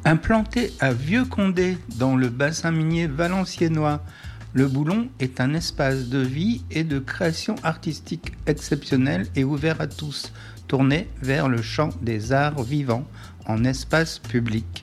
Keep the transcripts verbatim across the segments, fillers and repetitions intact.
Implanté à Vieux-Condé, dans le bassin minier valenciennois, le Boulon est un espace de vie et de création artistique exceptionnel et ouvert à tous, tourné vers le champ des arts vivants en espace public.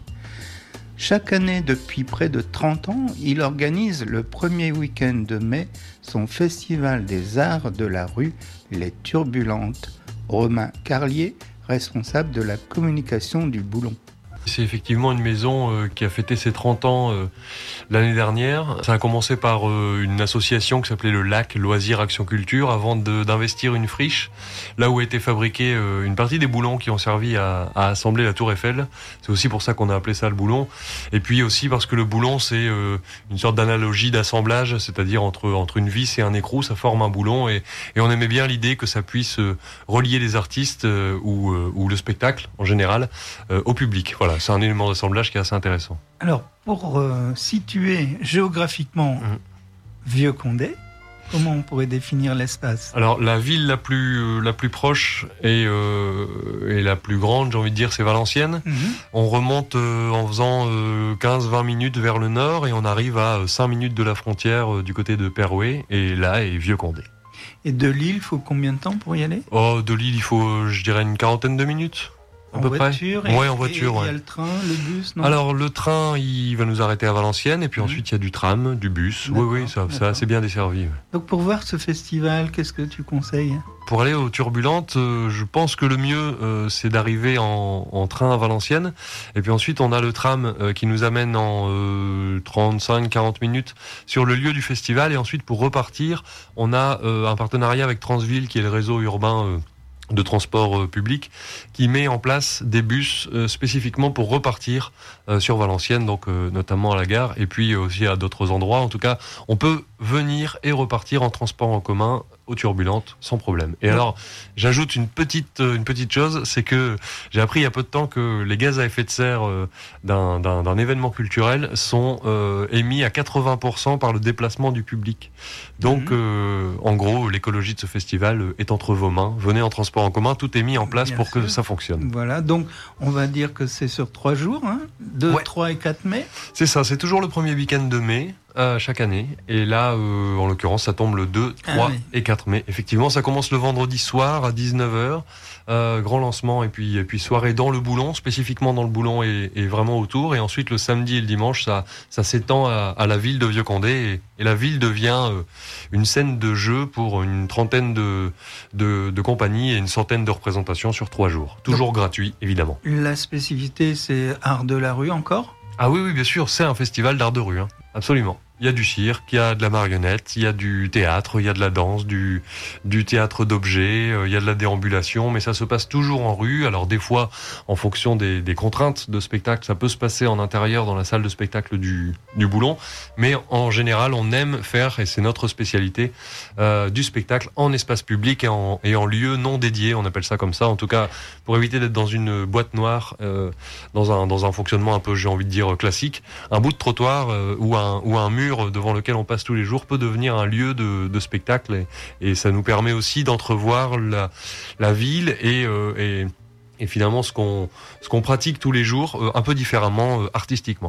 Chaque année, depuis près de trente ans, il organise le premier week-end de mai son festival des arts de la rue, Les Turbulentes. Romain Carlier, responsable de la communication du Boulon. C'est effectivement une maison euh, qui a fêté ses trente ans euh, l'année dernière. Ça a commencé par euh, une association qui s'appelait le Lac Loisirs Action Culture avant de, d'investir une friche là où a été fabriquée euh, une partie des boulons qui ont servi à, à assembler la Tour Eiffel. C'est aussi pour ça qu'on a appelé ça le Boulon. Et puis aussi parce que le boulon, c'est euh, une sorte d'analogie d'assemblage, c'est-à-dire entre, entre une vis et un écrou, ça forme un boulon. Et, et on aimait bien l'idée que ça puisse euh, relier les artistes euh, ou, euh, ou le spectacle en général euh, au public. Voilà. C'est un élément d'assemblage qui est assez intéressant. Alors, pour euh, situer géographiquement mmh. Vieux-Condé, comment on pourrait définir l'espace ? Alors, la ville la plus, euh, la plus proche et, euh, et la plus grande, j'ai envie de dire, c'est Valenciennes. Mmh. On remonte euh, en faisant euh, quinze à vingt minutes vers le nord et on arrive à euh, cinq minutes de la frontière euh, du côté de Perouet. Et là est Vieux-Condé. Et de Lille, il faut combien de temps pour y aller ? Oh, de Lille, il faut, je dirais, une quarantaine de minutes. En voiture, près. Et, ouais, en voiture. Et il ouais. y a le train, le bus, non ? Alors, le train, il va nous arrêter à Valenciennes, et puis mmh. ensuite, il y a du tram, du bus. D'accord, oui, oui, ça, ça c'est bien desservi. Ouais. Donc, pour voir ce festival, qu'est-ce que tu conseilles ? Pour aller aux Turbulentes, euh, je pense que le mieux, euh, c'est d'arriver en, en train à Valenciennes. Et puis ensuite, on a le tram euh, qui nous amène en euh, trente-cinq à quarante minutes sur le lieu du festival. Et ensuite, pour repartir, on a euh, un partenariat avec Transville, qui est le réseau urbain euh, de transport euh, public, qui met en place des bus euh, spécifiquement pour repartir euh, sur Valenciennes, donc euh, notamment à la gare, et puis aussi à d'autres endroits. En tout cas, on peut venir et repartir en transport en commun aux Turbulentes sans problème. Et alors, j'ajoute une petite une petite chose, c'est que j'ai appris il y a peu de temps que les gaz à effet de serre euh, d'un, d'un d'un événement culturel sont euh, émis à quatre-vingts pour cent par le déplacement du public. Donc, mmh. euh, en gros, l'écologie de ce festival est entre vos mains. Venez en transport en commun, tout est mis en place Bien pour sûr. Que ça fonctionne. Voilà, donc on va dire que c'est sur trois jours, hein, deux, ouais. trois et quatre mai. C'est ça, c'est toujours le premier week-end de mai. Euh, chaque année. Et là, euh, en l'occurrence, ça tombe le deux, trois ah oui. et quatre mai. Effectivement, ça commence le vendredi soir à dix-neuf heures. Euh, grand lancement et puis, et puis soirée dans le Boulon, spécifiquement dans le Boulon et, et vraiment autour. Et ensuite, le samedi et le dimanche, ça, ça s'étend à, à la ville de Vieux-Condé. Et, et la ville devient euh, une scène de jeu pour une trentaine de, de, de compagnies et une centaine de représentations sur trois jours. Toujours Donc, gratuit, évidemment. La spécificité, c'est art de la rue encore ? Ah oui, oui, bien sûr, c'est un festival d'art de rue, hein. Absolument. Il y a du cirque, il y a de la marionnette, il y a du théâtre, il y a de la danse, du, du théâtre d'objets, il y a de la déambulation, mais ça se passe toujours en rue. Alors des fois, en fonction des, des contraintes de spectacle, ça peut se passer en intérieur dans la salle de spectacle du, du Boulon, mais en général, on aime faire, et c'est notre spécialité, euh, du spectacle en espace public et en, et en lieu non dédié, on appelle ça comme ça, en tout cas, pour éviter d'être dans une boîte noire, euh, dans un, dans un fonctionnement un peu, j'ai envie de dire, classique. Un bout de trottoir euh, ou un, ou un mur devant lequel on passe tous les jours peut devenir un lieu de, de spectacle et, et ça nous permet aussi d'entrevoir la, la ville et, euh, et, et finalement ce qu'on, ce qu'on pratique tous les jours euh, un peu différemment euh, artistiquement.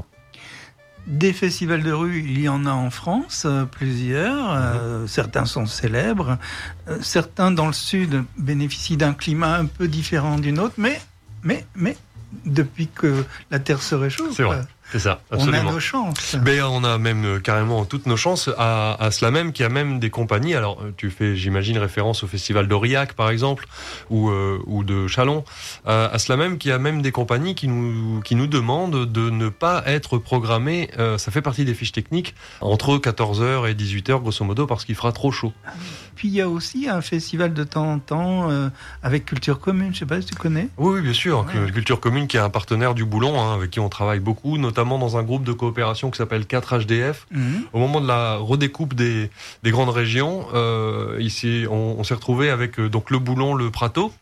Des festivals de rue, il y en a en France, euh, plusieurs. Euh, mmh. Certains sont célèbres. Euh, certains dans le sud bénéficient d'un climat un peu différent d'une autre, mais, mais, mais depuis que la Terre se réchauffe. C'est vrai. C'est ça, absolument. On a nos chances. Ben, on a même euh, carrément toutes nos chances à, à cela même qu'il y a même des compagnies. Alors, tu fais, j'imagine, référence au festival d'Aurillac, par exemple, ou, euh, ou de Châlons. Euh, à cela même qu'il y a même des compagnies qui nous, qui nous demandent de ne pas être programmées, euh, ça fait partie des fiches techniques, entre quatorze heures et dix-huit heures, grosso modo, parce qu'il fera trop chaud. Puis il y a aussi un festival de temps en temps euh, avec Culture Commune, je ne sais pas si tu connais. Oui, oui bien sûr. Ouais. Culture Commune qui est un partenaire du Boulon, hein, avec qui on travaille beaucoup, notamment dans un groupe de coopération qui s'appelle quatre H D F. Mmh. Au moment de la redécoupe des, des grandes régions, euh, ici, on, on s'est retrouvé avec euh, donc le Boulon, le Prato,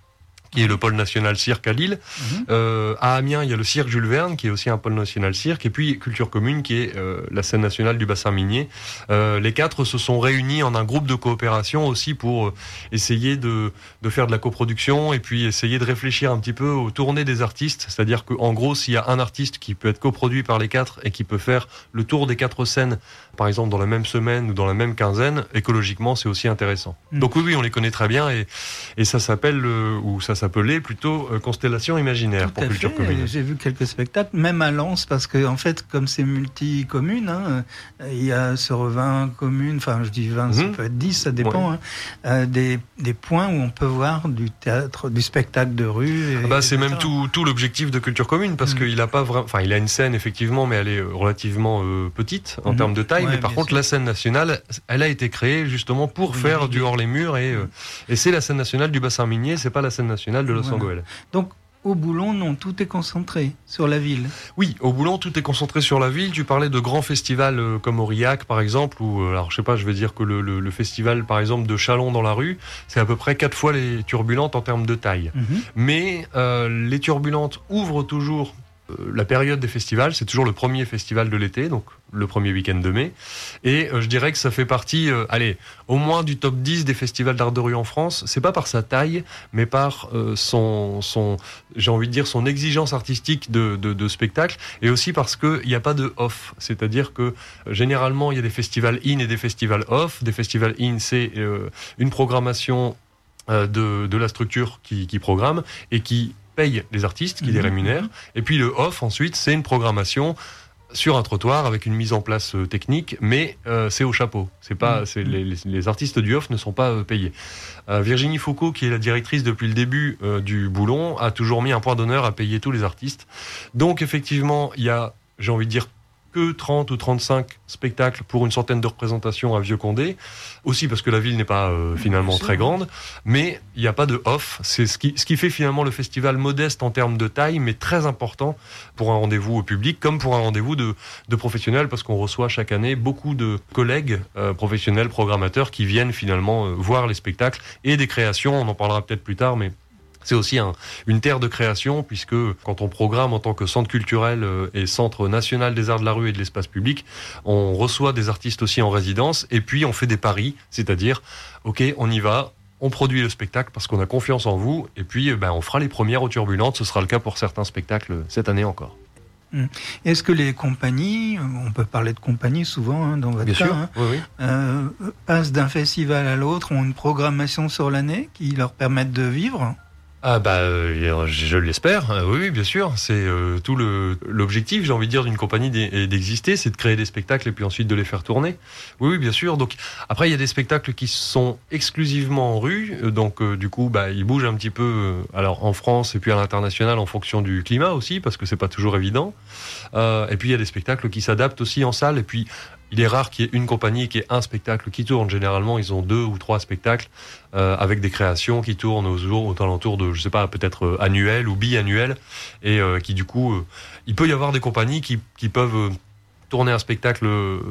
qui est le pôle national cirque à Lille. Mmh. Euh, à Amiens, il y a le cirque Jules Verne, qui est aussi un pôle national cirque, et puis Culture Commune, qui est euh, la scène nationale du bassin minier. Euh, les quatre se sont réunis en un groupe de coopération aussi pour euh, essayer de, de faire de la coproduction et puis essayer de réfléchir un petit peu aux tournées des artistes. C'est-à-dire qu'en gros, s'il y a un artiste qui peut être coproduit par les quatre et qui peut faire le tour des quatre scènes, par exemple dans la même semaine ou dans la même quinzaine, écologiquement, c'est aussi intéressant. Mmh. Donc oui, oui, on les connaît très bien et, et ça s'appelle, euh, ou ça s'appelait plutôt euh, Constellation Imaginaire pour Culture fait. Commune. J'ai vu quelques spectacles, même à Lens, parce que en fait, comme c'est multi-commune, hein, il y a sur vingt communes, enfin je dis vingt, mmh. ça peut être dix, ça dépend, ouais. hein, euh, des, des points où on peut voir du théâtre, du spectacle de rue. Et, ah bah, c'est même tout, tout l'objectif de Culture Commune, parce mmh. qu'il a pas vraiment, enfin il a une scène effectivement, mais elle est relativement euh, petite en mmh. termes de taille, ouais, mais par contre sûr. La scène nationale, elle a été créée justement pour oui, faire oui, du hors les murs et, mmh. euh, et c'est la scène nationale du bassin minier, c'est pas la scène nationale de Los voilà. Angeles. Donc au Boulon, non, tout est concentré sur la ville. Oui, au Boulon, tout est concentré sur la ville. Tu parlais de grands festivals euh, comme Aurillac, par exemple, ou euh, alors je sais pas, je vais dire que le, le, le festival, par exemple, de Chalon dans la rue, c'est à peu près quatre fois les Turbulentes en termes de taille. Mm-hmm. Mais euh, les Turbulentes ouvrent toujours euh, la période des festivals. C'est toujours le premier festival de l'été, donc le premier week-end de mai. Et euh, je dirais que ça fait partie, euh, allez, au moins du top dix des festivals d'art de rue en France. C'est pas par sa taille, mais par euh, son, son, j'ai envie de dire, son exigence artistique de, de, de spectacle, et aussi parce qu'il n'y a pas de off. C'est-à-dire que, euh, généralement, il y a des festivals in et des festivals off. Des festivals in, c'est euh, une programmation euh, de, de la structure qui, qui programme et qui paye les artistes, qui mmh. les rémunère. Et puis le off, ensuite, c'est une programmation sur un trottoir avec une mise en place euh, technique, mais euh, c'est au chapeau. C'est pas, mmh. c'est les, les, les artistes du off ne sont pas euh, payés. Euh, Virginie Foucault, qui est la directrice depuis le début euh, du Boulon, a toujours mis un point d'honneur à payer tous les artistes. Donc effectivement, il y a, j'ai envie de dire, que trente ou trente-cinq spectacles pour une centaine de représentations à Vieux-Condé, aussi parce que la ville n'est pas euh, finalement très grande, mais il n'y a pas de off. C'est ce qui, ce qui fait finalement le festival modeste en termes de taille, mais très important pour un rendez-vous au public, comme pour un rendez-vous de, de professionnels, parce qu'on reçoit chaque année beaucoup de collègues euh, professionnels, programmateurs, qui viennent finalement euh, voir les spectacles et des créations, on en parlera peut-être plus tard, mais c'est aussi un, une terre de création, puisque quand on programme en tant que centre culturel et centre national des arts de la rue et de l'espace public, on reçoit des artistes aussi en résidence, et puis on fait des paris, c'est-à-dire, ok, on y va, on produit le spectacle parce qu'on a confiance en vous, et puis ben, on fera les premières aux Turbulentes, ce sera le cas pour certains spectacles cette année encore. Est-ce que les compagnies, on peut parler de compagnies souvent hein, dans votre Bien cas, sûr, hein, oui, oui. Euh, passent d'un festival à l'autre, ont une programmation sur l'année qui leur permettent de vivre ? Ah bah euh, je l'espère, euh, oui, oui bien sûr, c'est euh, tout le, l'objectif, j'ai envie de dire, d'une compagnie d'exister, c'est de créer des spectacles et puis ensuite de les faire tourner. Oui, oui bien sûr, donc après il y a des spectacles qui sont exclusivement en rue, donc euh, du coup bah, ils bougent un petit peu, euh, alors en France et puis à l'international en fonction du climat aussi, parce que c'est pas toujours évident, euh, et puis il y a des spectacles qui s'adaptent aussi en salle, et puis il est rare qu'il y ait une compagnie qui ait un spectacle qui tourne. Généralement, ils ont deux ou trois spectacles euh, avec des créations qui tournent aux, aux alentours de, je sais pas, peut-être euh, annuels ou biannuels, et euh, qui du coup, euh, il peut y avoir des compagnies qui, qui peuvent euh, tourner un spectacle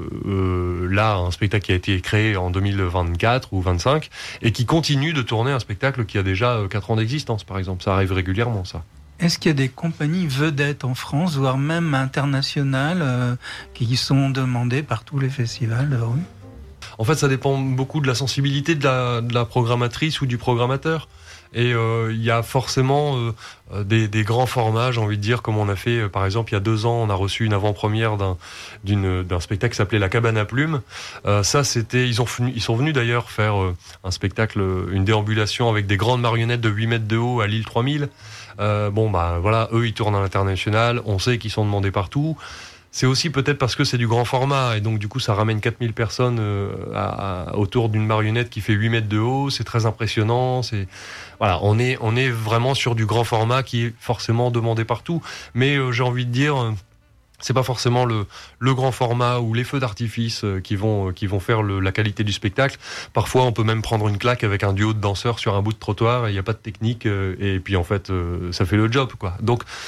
euh, là, un spectacle qui a été créé en deux mille vingt-quatre ou vingt-cinq, et qui continue de tourner un spectacle qui a déjà euh, quatre ans d'existence, par exemple. Ça arrive régulièrement, ça. Est-ce qu'il y a des compagnies vedettes en France, voire même internationales, euh, qui sont demandées par tous les festivals de rue ? En fait, ça dépend beaucoup de la sensibilité de la, de la programmatrice ou du programmateur. Et il euh, y a forcément euh, des, des grands formats, j'ai envie de dire, comme on a fait, euh, par exemple, il y a deux ans, on a reçu une avant-première d'un, d'une, d'un spectacle qui s'appelait La Cabane à Plumes. Euh, ça, c'était, ils, ont, ils sont venus d'ailleurs faire euh, un spectacle, une déambulation avec des grandes marionnettes de huit mètres de haut à Lille trois mille. Euh, bon, bah voilà, eux, ils tournent à l'international, on sait qu'ils sont demandés partout. C'est aussi peut-être parce que c'est du grand format, et donc du coup ça ramène quatre mille personnes euh, à, à, autour d'une marionnette qui fait huit mètres de haut, c'est très impressionnant, c'est, voilà, on est, on est vraiment sur du grand format qui est forcément demandé partout, mais euh, j'ai envie de dire, euh, c'est pas forcément le, le grand format ou les feux d'artifice euh, qui vont, euh, qui vont faire le, la qualité du spectacle. Parfois on peut même prendre une claque avec un duo de danseurs sur un bout de trottoir, et il n'y a pas de technique, euh, et puis en fait euh, ça fait le job, quoi. Donc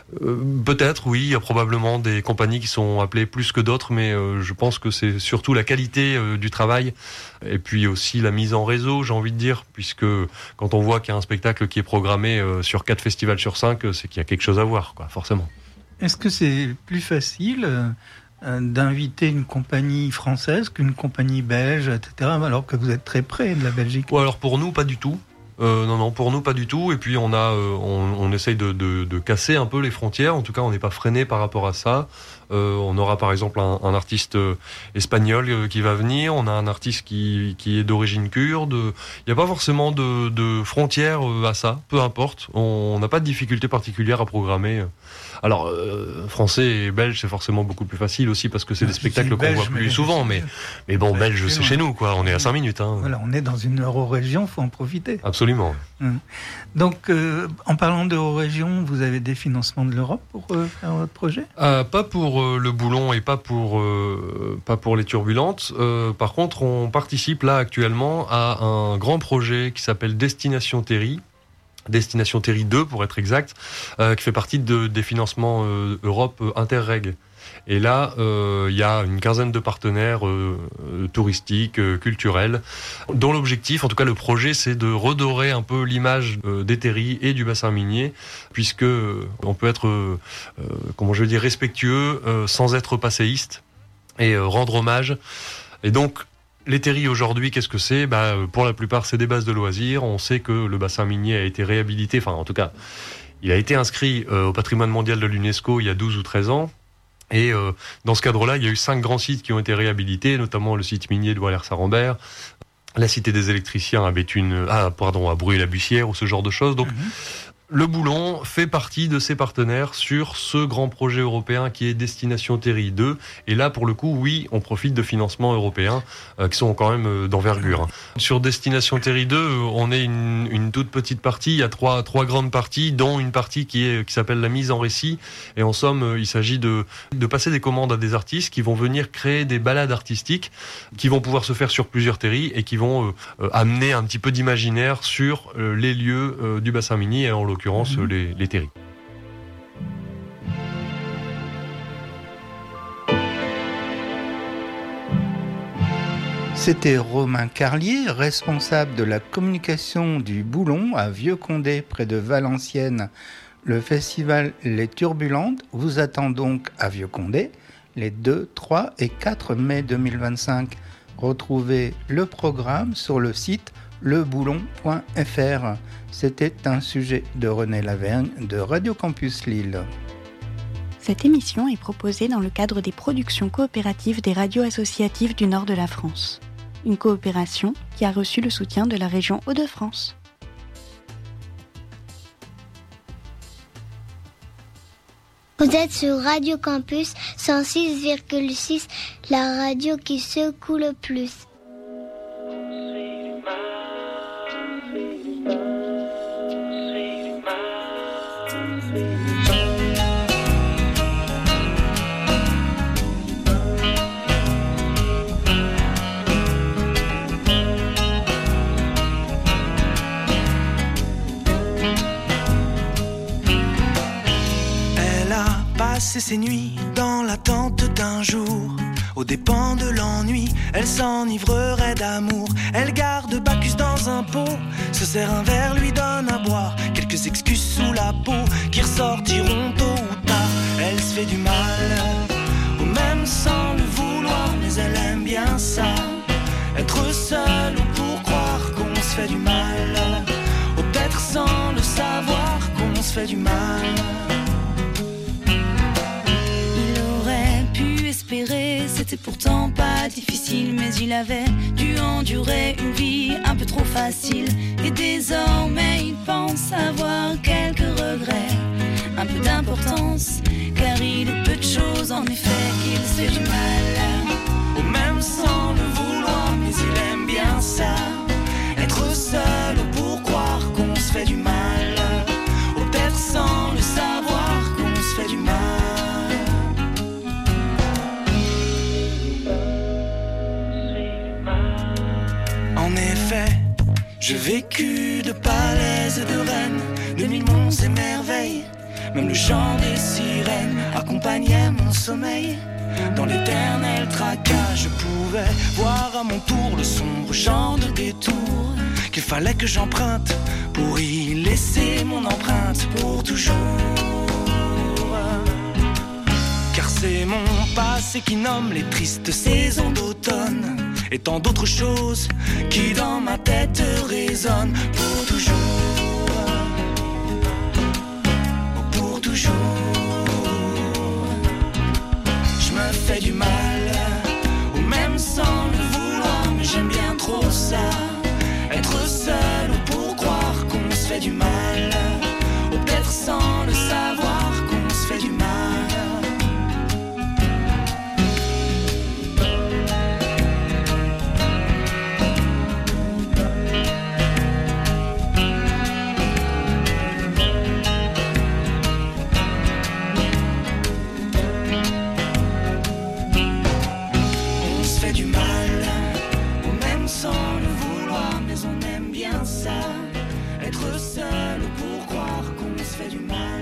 Euh, peut-être, oui, il y a probablement des compagnies qui sont appelées plus que d'autres, mais euh, je pense que c'est surtout la qualité euh, du travail et puis aussi la mise en réseau, j'ai envie de dire, puisque quand on voit qu'il y a un spectacle qui est programmé euh, sur quatre festivals sur cinq, c'est qu'il y a quelque chose à voir, quoi, forcément. Est-ce que c'est plus facile euh, d'inviter une compagnie française qu'une compagnie belge, et cetera, alors que vous êtes très près de la Belgique? Ou alors pour nous, pas du tout. Euh, non, non, pour nous pas du tout. Et puis on a, euh, on, on essaye de, de, de casser un peu les frontières. En tout cas, on n'est pas freiné par rapport à ça. Euh, on aura par exemple un, un artiste euh, espagnol euh, qui va venir. On a un artiste qui, qui est d'origine kurde. Il n'y a pas forcément de, de frontières euh, à ça. Peu importe. On n'a pas de difficulté particulière à programmer. Alors euh, français et belge, c'est forcément beaucoup plus facile aussi parce que c'est des spectacles qu'on voit plus souvent. Mais mais bon, belge, c'est chez nous, quoi. On est à cinq minutes. Hein. Voilà, on est dans une euro-région, faut en profiter. Absolument. Hum. Donc, euh, en parlant d'euro-région, vous avez des financements de l'Europe pour euh, faire votre projet? euh, Pas pour euh, le Boulon et pas pour euh, pas pour les Turbulentes. Euh, par contre, on participe là actuellement à un grand projet qui s'appelle Destination Terry. Destination Terry deux pour être exact, euh, qui fait partie de, des financements euh, Europe euh, Interreg. Et là, il euh, y a une quinzaine de partenaires euh, touristiques, euh, culturels, dont l'objectif, en tout cas le projet, c'est de redorer un peu l'image euh, des terris et du bassin minier, puisque euh, on peut être, euh, euh, comment je veux dire, respectueux euh, sans être passéiste et euh, rendre hommage. Et donc, les terris aujourd'hui, qu'est-ce que c'est? Bah, pour la plupart, c'est des bases de loisirs. On sait que le bassin minier a été réhabilité, enfin en tout cas, il a été inscrit euh, au patrimoine mondial de l'UNESCO il y a douze ou treize ans. Et euh, dans ce cadre-là, il y a eu cinq grands sites qui ont été réhabilités, notamment le site minier de Walers-Sarambert, la cité des électriciens à Béthune, ah pardon, à Bruy-la-Bussière ou ce genre de choses. Donc, mmh. Le Boulon fait partie de ses partenaires sur ce grand projet européen qui est Destination Terry deux. Et là, pour le coup, oui, on profite de financements européens euh, qui sont quand même euh, d'envergure. Hein. Sur Destination Terry deux, euh, on est une, une toute petite partie. Il y a trois, trois grandes parties, dont une partie qui, est, qui s'appelle la mise en récit. Et en somme, euh, il s'agit de, de passer des commandes à des artistes qui vont venir créer des balades artistiques qui vont pouvoir se faire sur plusieurs terris et qui vont euh, euh, amener un petit peu d'imaginaire sur euh, les lieux euh, du bassin minier, et en l'occurrence l'occurrence les, les terris. C'était Romain Carlier, responsable de la communication du Boulon à Vieux-Condé, près de Valenciennes. Le festival Les Turbulentes vous attend donc à Vieux-Condé les deux, trois et quatre mai deux mille vingt-cinq. Retrouvez le programme sur le site le boulon point f r. C'était un sujet de René Lavergne de Radio Campus Lille. Cette émission est proposée dans le cadre des productions coopératives des radios associatives du nord de la France. Une coopération qui a reçu le soutien de la région Hauts-de-France. Vous êtes sur Radio Campus cent six virgule six, la radio qui secoue le plus. Passer ses nuits dans l'attente d'un jour, aux dépens de l'ennui, elle s'enivrerait d'amour. Elle garde Bacchus dans un pot, se sert un verre, lui donne à boire, quelques excuses sous la peau qui ressortiront tôt ou tard. Elle se fait du mal, ou même sans le vouloir, mais elle aime bien ça, être seule ou pour croire qu'on se fait du mal, ou peut-être sans le savoir qu'on se fait du mal. C'était pourtant pas difficile, mais il avait dû endurer une vie un peu trop facile. Et désormais il pense avoir quelques regrets, un peu d'importance, car il est peu de choses en effet qu'il se fait du mal. Ou même sans le vouloir, mais il aime bien ça, être seul pour croire qu'on se fait du mal, ou peut-être sans le savoir qu'on se fait du mal. En effet, j'ai vécu de palais et de reines, de mille monts et merveilles. Même le chant des sirènes accompagnait mon sommeil. Dans l'éternel tracas, je pouvais voir à mon tour le sombre champ de détour qu'il fallait que j'emprunte pour y laisser mon empreinte pour toujours. Car c'est mon passé qui nomme les tristes saisons d'automne et tant d'autres choses qui dans ma tête résonnent pour toujours. Pour toujours. Je me fais du mal, ou même sans le vouloir, mais j'aime bien trop ça. Être seul ou pour croire qu'on se fait du mal, ou peut-être sans le savoir qu'on se fait du mal. Être seul pour croire qu'on se fait du mal.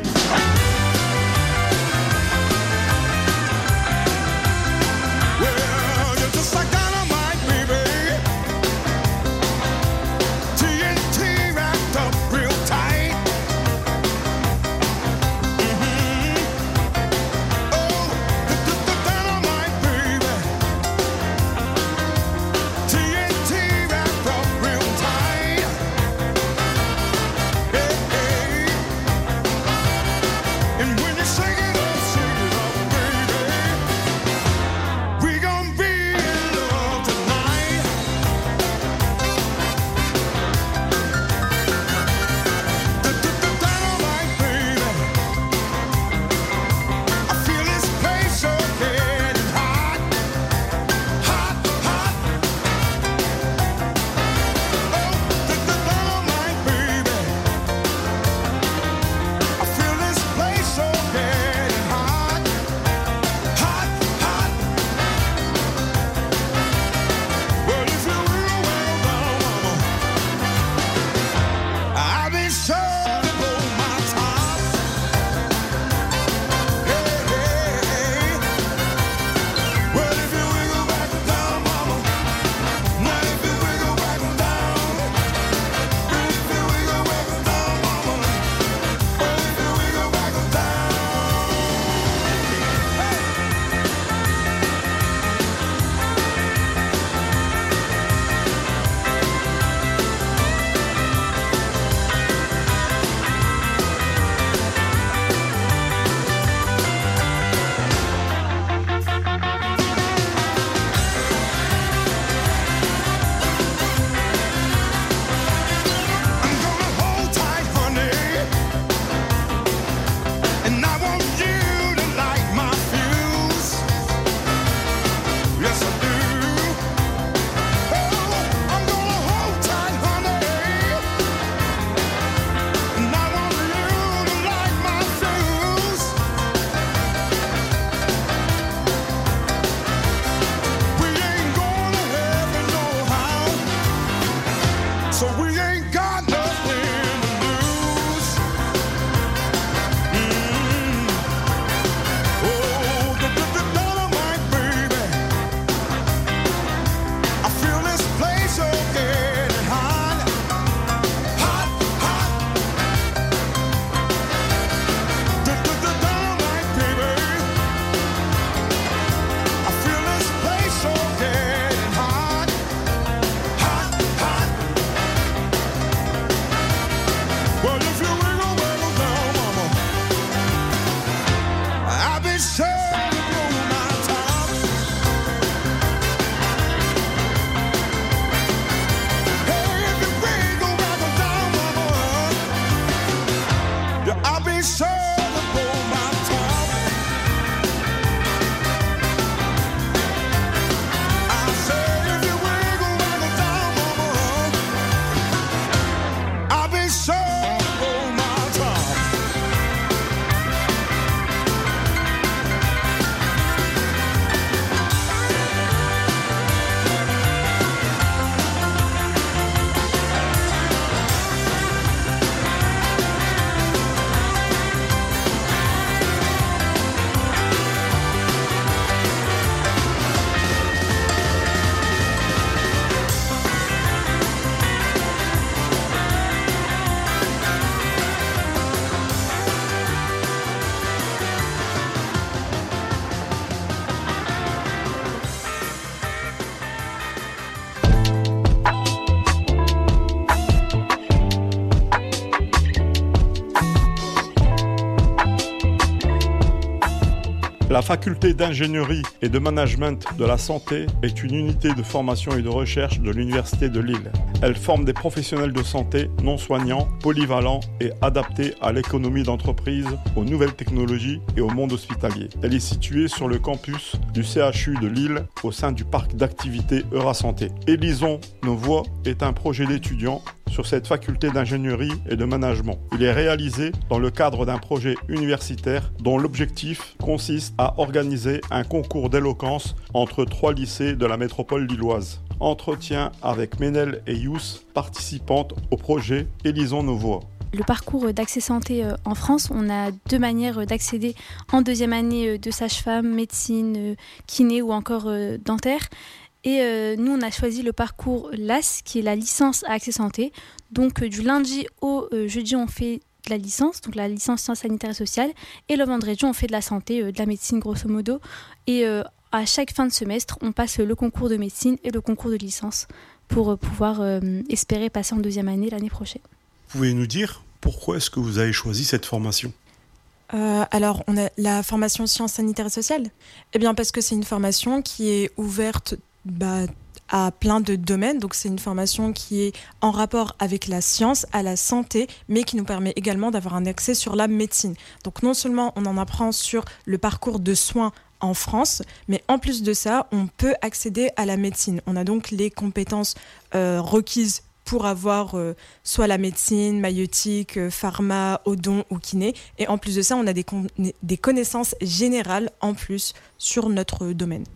La faculté d'ingénierie et de management de la santé est une unité de formation et de recherche de l'Université de Lille. Elle forme des professionnels de santé non soignants, polyvalents et adaptés à l'économie d'entreprise, aux nouvelles technologies et au monde hospitalier. Elle est située sur le campus du C H U de Lille au sein du parc d'activités Eurasanté. Élisons nos voix est un projet d'étudiants sur cette faculté d'ingénierie et de management. Il est réalisé dans le cadre d'un projet universitaire dont l'objectif consiste à organiser un concours d'éloquence entre trois lycées de la métropole lilloise. Entretien avec Ménel et Yous, participantes au projet Élisons nos voix. Le parcours d'accès santé en France, on a deux manières d'accéder en deuxième année de sage-femme, médecine, kiné ou encore dentaire. Et euh, nous, on a choisi le parcours L A S, qui est la licence à accès santé. Donc euh, du lundi au euh, jeudi, on fait de la licence, donc la licence sciences sanitaires et sociales. Et le vendredi, on fait de la santé, euh, de la médecine grosso modo. Et euh, à chaque fin de semestre, on passe le concours de médecine et le concours de licence pour euh, pouvoir euh, espérer passer en deuxième année l'année prochaine. Pouvez nous dire pourquoi est-ce que vous avez choisi cette formation ? Euh, alors, on a la formation sciences sanitaires et sociales. Eh bien, parce que c'est une formation qui est ouverte Bah, à plein de domaines. Donc c'est une formation qui est en rapport avec la science, à la santé, mais qui nous permet également d'avoir un accès sur la médecine. Donc non seulement on en apprend sur le parcours de soins en France, mais en plus de ça, on peut accéder à la médecine. On a donc les compétences euh, requises pour avoir euh, soit la médecine, maïeutique, euh, pharma, odon ou kiné. Et en plus de ça, on a des, con- des connaissances générales en plus sur notre domaine.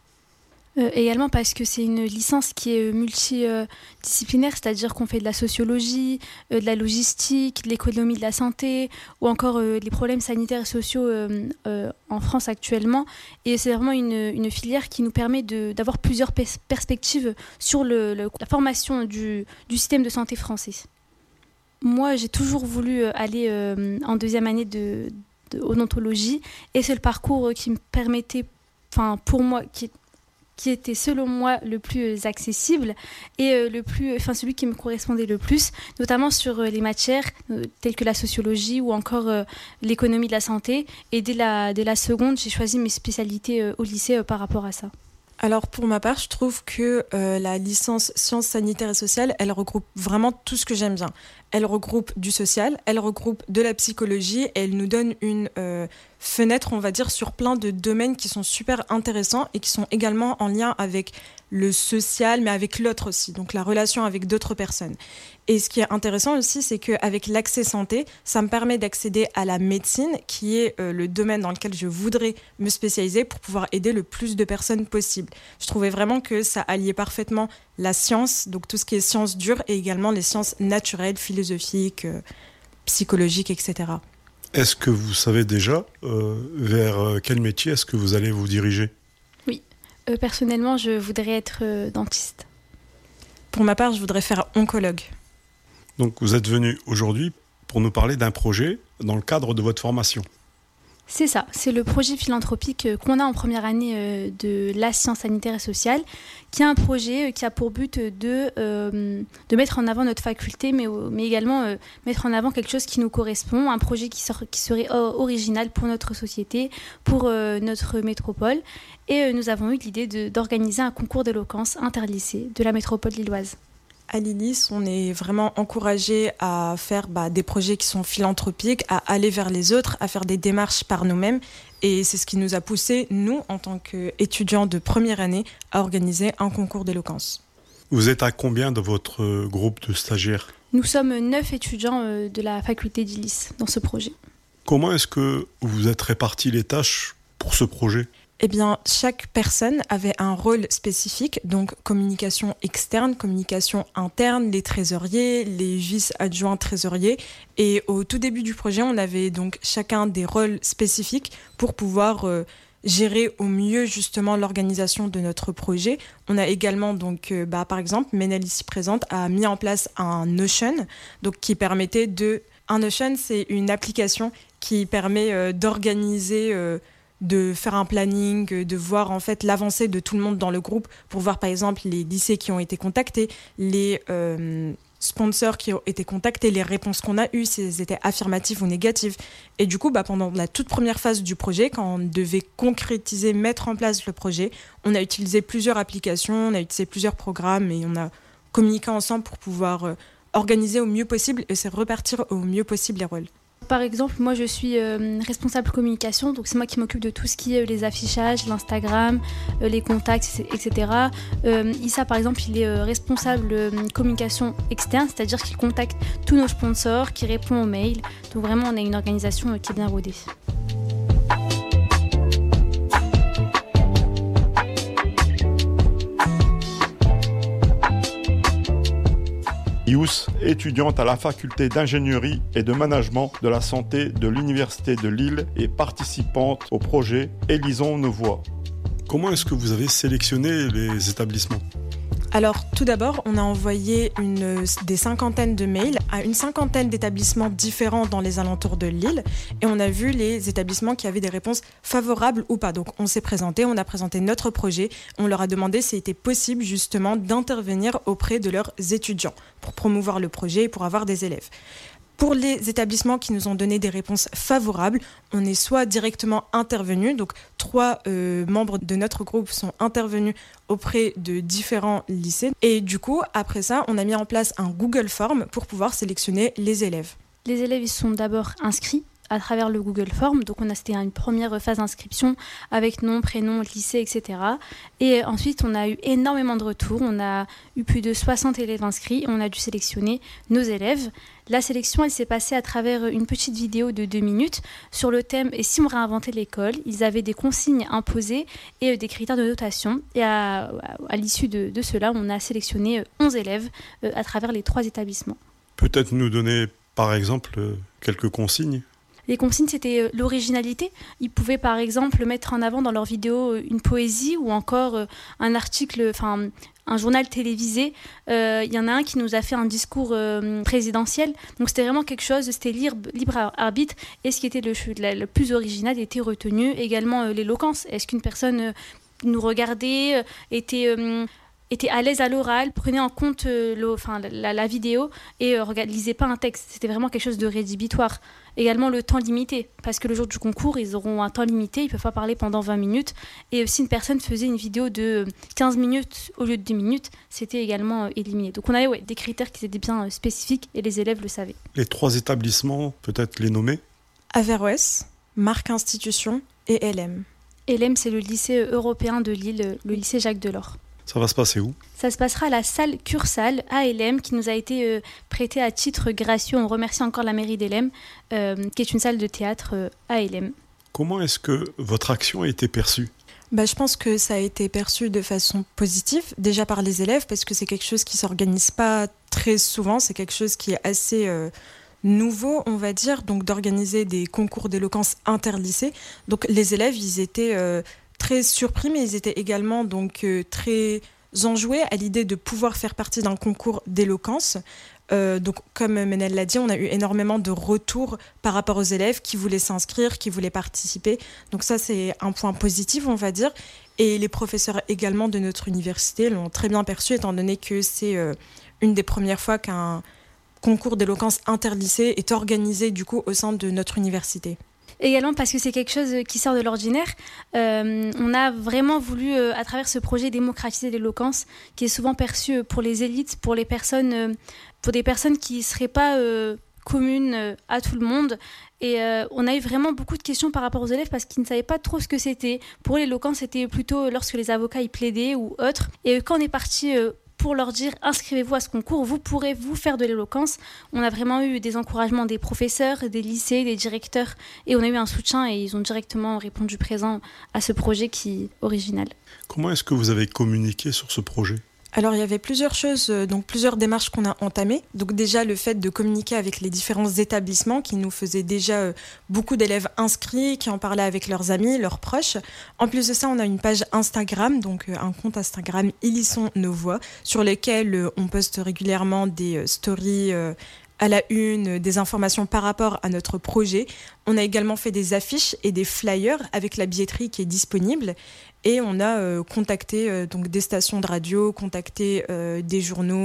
Euh, également parce que c'est une licence qui est multidisciplinaire, c'est-à-dire qu'on fait de la sociologie, euh, de la logistique, de l'économie de la santé ou encore euh, les problèmes sanitaires et sociaux euh, euh, en France actuellement. Et c'est vraiment une, une filière qui nous permet de, d'avoir plusieurs pers- perspectives sur le, le, la formation du, du système de santé français. Moi, j'ai toujours voulu aller euh, en deuxième année de, de odontologie et c'est le parcours qui me permettait, enfin pour moi, qui qui était selon moi le plus accessible et euh, le plus, enfin celui qui me correspondait le plus, notamment sur euh, les matières euh, telles que la sociologie ou encore euh, l'économie de la santé. Et dès la, dès la seconde, j'ai choisi mes spécialités euh, au lycée euh, par rapport à ça. Alors pour ma part, je trouve que euh, la licence sciences sanitaires et sociales, elle regroupe vraiment tout ce que j'aime bien. Elle regroupe du social, elle regroupe de la psychologie et elle nous donne une euh, fenêtre, on va dire, sur plein de domaines qui sont super intéressants et qui sont également en lien avec le social, mais avec l'autre aussi, donc la relation avec d'autres personnes. Et ce qui est intéressant aussi, c'est qu'avec l'accès santé, ça me permet d'accéder à la médecine, qui est euh, le domaine dans lequel je voudrais me spécialiser pour pouvoir aider le plus de personnes possible. Je trouvais vraiment que ça alliait parfaitement la science, donc tout ce qui est sciences dures, et également les sciences naturelles, philosophiques, euh, psychologiques, et cetera. Est-ce que vous savez déjà euh, vers quel métier est-ce que vous allez vous diriger ? Oui, euh, personnellement, je voudrais être euh, dentiste. Pour ma part, je voudrais faire oncologue. Donc vous êtes venu aujourd'hui pour nous parler d'un projet dans le cadre de votre formation. C'est ça, c'est le projet philanthropique qu'on a en première année de la science sanitaire et sociale, qui est un projet qui a pour but de, euh, de mettre en avant notre faculté, mais, mais également euh, mettre en avant quelque chose qui nous correspond, un projet qui, sort, qui serait original pour notre société, pour euh, notre métropole. Et euh, nous avons eu l'idée de, d'organiser un concours d'éloquence interlycée de la métropole lilloise. À l'Ilis, on est vraiment encouragé à faire bah, des projets qui sont philanthropiques, à aller vers les autres, à faire des démarches par nous-mêmes. Et c'est ce qui nous a poussé, nous, en tant qu'étudiants de première année, à organiser un concours d'éloquence. Vous êtes à combien de votre groupe de stagiaires ? Nous sommes neuf étudiants de la faculté d'Ilis dans ce projet. Comment est-ce que vous êtes répartis les tâches pour ce projet ? Eh bien, chaque personne avait un rôle spécifique, donc communication externe, communication interne, les trésoriers, les vice-adjoints trésoriers. Et au tout début du projet, on avait donc chacun des rôles spécifiques pour pouvoir euh, gérer au mieux justement l'organisation de notre projet. On a également donc, euh, bah, par exemple, Ménel ici présente a mis en place un Notion, donc qui permettait de... Un Notion, c'est une application qui permet euh, d'organiser... Euh, de faire un planning, de voir en fait l'avancée de tout le monde dans le groupe pour voir par exemple les lycées qui ont été contactés, les, euh, sponsors qui ont été contactés, les réponses qu'on a eues, si elles étaient affirmatives ou négatives. Et du coup, bah, pendant la toute première phase du projet, quand on devait concrétiser, mettre en place le projet, on a utilisé plusieurs applications, on a utilisé plusieurs programmes et on a communiqué ensemble pour pouvoir euh, organiser au mieux possible et c'est repartir au mieux possible les rôles. Par exemple, moi je suis euh, responsable communication, donc c'est moi qui m'occupe de tout ce qui est euh, les affichages, l'Instagram, euh, les contacts, et cetera. Euh, Issa, par exemple, il est euh, responsable euh, communication externe, c'est-à-dire qu'il contacte tous nos sponsors, qui répond aux mails. Donc vraiment, on a une organisation euh, qui est bien rodée. Youss, étudiante à la faculté d'ingénierie et de management de la santé de l'Université de Lille et participante au projet Élisons nos voix. Comment est-ce que vous avez sélectionné les établissements ? Alors, tout d'abord, on a envoyé une, des cinquantaines de mails à une cinquantaine d'établissements différents dans les alentours de Lille et on a vu les établissements qui avaient des réponses favorables ou pas. Donc, on s'est présenté, on a présenté notre projet, on leur a demandé s'il était possible justement d'intervenir auprès de leurs étudiants pour promouvoir le projet et pour avoir des élèves. Pour les établissements qui nous ont donné des réponses favorables, on est soit directement intervenu, donc trois euh, membres de notre groupe sont intervenus auprès de différents lycées. Et du coup, après ça, on a mis en place un Google Form pour pouvoir sélectionner les élèves. Les élèves ils sont d'abord inscrits à travers le Google Form. Donc on a c'était une première phase d'inscription avec nom, prénom, lycée, et cetera. Et ensuite on a eu énormément de retours. On a eu plus de soixante élèves inscrits. On a dû sélectionner nos élèves. La sélection, elle s'est passée à travers une petite vidéo de deux minutes sur le thème « Et si on réinventait l'école ?» Ils avaient des consignes imposées et des critères de notation. Et à, à l'issue de, de cela, on a sélectionné onze élèves à travers les trois établissements. Peut-être nous donner, par exemple, quelques consignes ? Les consignes, c'était l'originalité. Ils pouvaient, par exemple, mettre en avant dans leur vidéo une poésie ou encore un article, enfin, un journal télévisé. Euh, il y en a un qui nous a fait un discours euh, présidentiel. Donc, c'était vraiment quelque chose, c'était libre, libre arbitre. Et ce qui était le, le plus original était retenu. Également, euh, l'éloquence. Est-ce qu'une personne euh, nous regardait, euh, était... Euh, était à l'aise à l'oral, prenait en compte euh, le, enfin, la, la vidéo et ne euh, lisait pas un texte. C'était vraiment quelque chose de rédhibitoire. Également le temps limité, parce que le jour du concours, ils auront un temps limité, ils ne peuvent pas parler pendant vingt minutes. Et si une personne faisait une vidéo de quinze minutes au lieu de deux minutes, c'était également euh, éliminé. Donc on avait ouais, des critères qui étaient bien euh, spécifiques et les élèves le savaient. Les trois établissements, peut-être les nommer ? Averroès, Marc Institution et L M. L M, c'est le lycée européen de Lille, le lycée Jacques Delors. Ça va se passer où ? Ça se passera à la salle Cursal à L M qui nous a été euh, prêtée à titre gracieux. On remercie encore la mairie d'L M euh, qui est une salle de théâtre euh, à L M. Comment est-ce que votre action a été perçue ? Bah, je pense que ça a été perçu de façon positive, déjà par les élèves, parce que c'est quelque chose qui ne s'organise pas très souvent. C'est quelque chose qui est assez... Euh, nouveau, on va dire, donc d'organiser des concours d'éloquence interlycées. Donc les élèves, ils étaient... Euh, très surpris, mais ils étaient également donc, euh, très enjoués à l'idée de pouvoir faire partie d'un concours d'éloquence. Euh, donc, comme Menel l'a dit, on a eu énormément de retours par rapport aux élèves qui voulaient s'inscrire, qui voulaient participer. Donc ça, c'est un point positif, on va dire. Et les professeurs également de notre université l'ont très bien perçu, étant donné que c'est euh, une des premières fois qu'un concours d'éloquence interlycée est organisé du coup au sein de notre université. Également parce que c'est quelque chose qui sort de l'ordinaire. Euh, on a vraiment voulu, euh, à travers ce projet, démocratiser l'éloquence, qui est souvent perçue pour les élites, pour les personnes, euh, pour des personnes qui ne seraient pas euh, communes euh, à tout le monde. Et euh, on a eu vraiment beaucoup de questions par rapport aux élèves parce qu'ils ne savaient pas trop ce que c'était. Pour l'éloquence, c'était plutôt lorsque les avocats y plaidaient ou autres. Et quand on est parti... Euh, pour leur dire inscrivez-vous à ce concours, vous pourrez vous faire de l'éloquence. On a vraiment eu des encouragements des professeurs, des lycées, des directeurs et on a eu un soutien et ils ont directement répondu présent à ce projet qui est original. Comment est-ce que vous avez communiqué sur ce projet ? Alors, il y avait plusieurs choses, donc plusieurs démarches qu'on a entamées. Donc déjà, le fait de communiquer avec les différents établissements qui nous faisaient déjà beaucoup d'élèves inscrits, qui en parlaient avec leurs amis, leurs proches. En plus de ça, on a une page Instagram, donc un compte Instagram Élissons nos voix, sur lequel on poste régulièrement des stories à la une, des informations par rapport à notre projet. On a également fait des affiches et des flyers avec la billetterie qui est disponible. Et on a euh, contacté euh, donc des stations de radio, contacté euh, des journaux,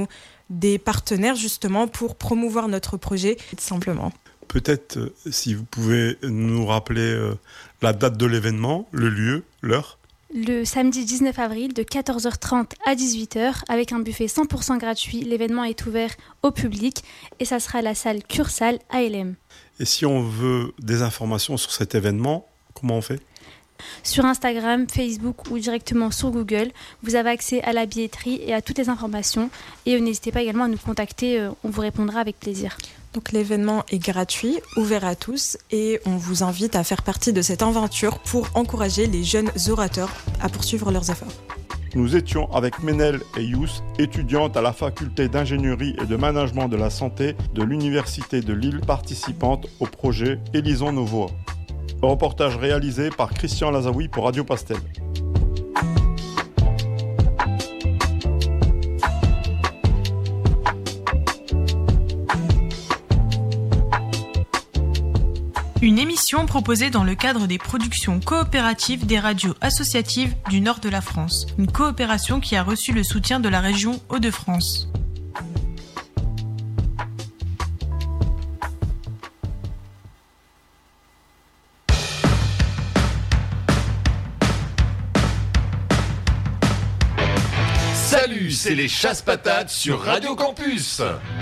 des partenaires justement pour promouvoir notre projet, tout simplement. Peut-être euh, si vous pouvez nous rappeler euh, la date de l'événement, le lieu, l'heure. Le samedi dix-neuf avril de quatorze heures trente à dix-huit heures avec un buffet cent pour cent gratuit. L'événement est ouvert au public et ça sera à la salle Cursal à L M. Et si on veut des informations sur cet événement, comment on fait ? Sur Instagram, Facebook ou directement sur Google, vous avez accès à la billetterie et à toutes les informations. Et n'hésitez pas également à nous contacter, on vous répondra avec plaisir. Donc l'événement est gratuit, ouvert à tous et on vous invite à faire partie de cette aventure pour encourager les jeunes orateurs à poursuivre leurs efforts. Nous étions avec Ménel et Yous, étudiantes à la faculté d'ingénierie et de management de la santé de l'Université de Lille, participantes au projet Élisons nos voix. Reportage réalisé par Christian Lazaoui pour Radio Pastel. Une émission proposée dans le cadre des productions coopératives des radios associatives du nord de la France. Une coopération qui a reçu le soutien de la région Hauts-de-France. Salut, c'est les Chasse-Patates sur Radio Campus.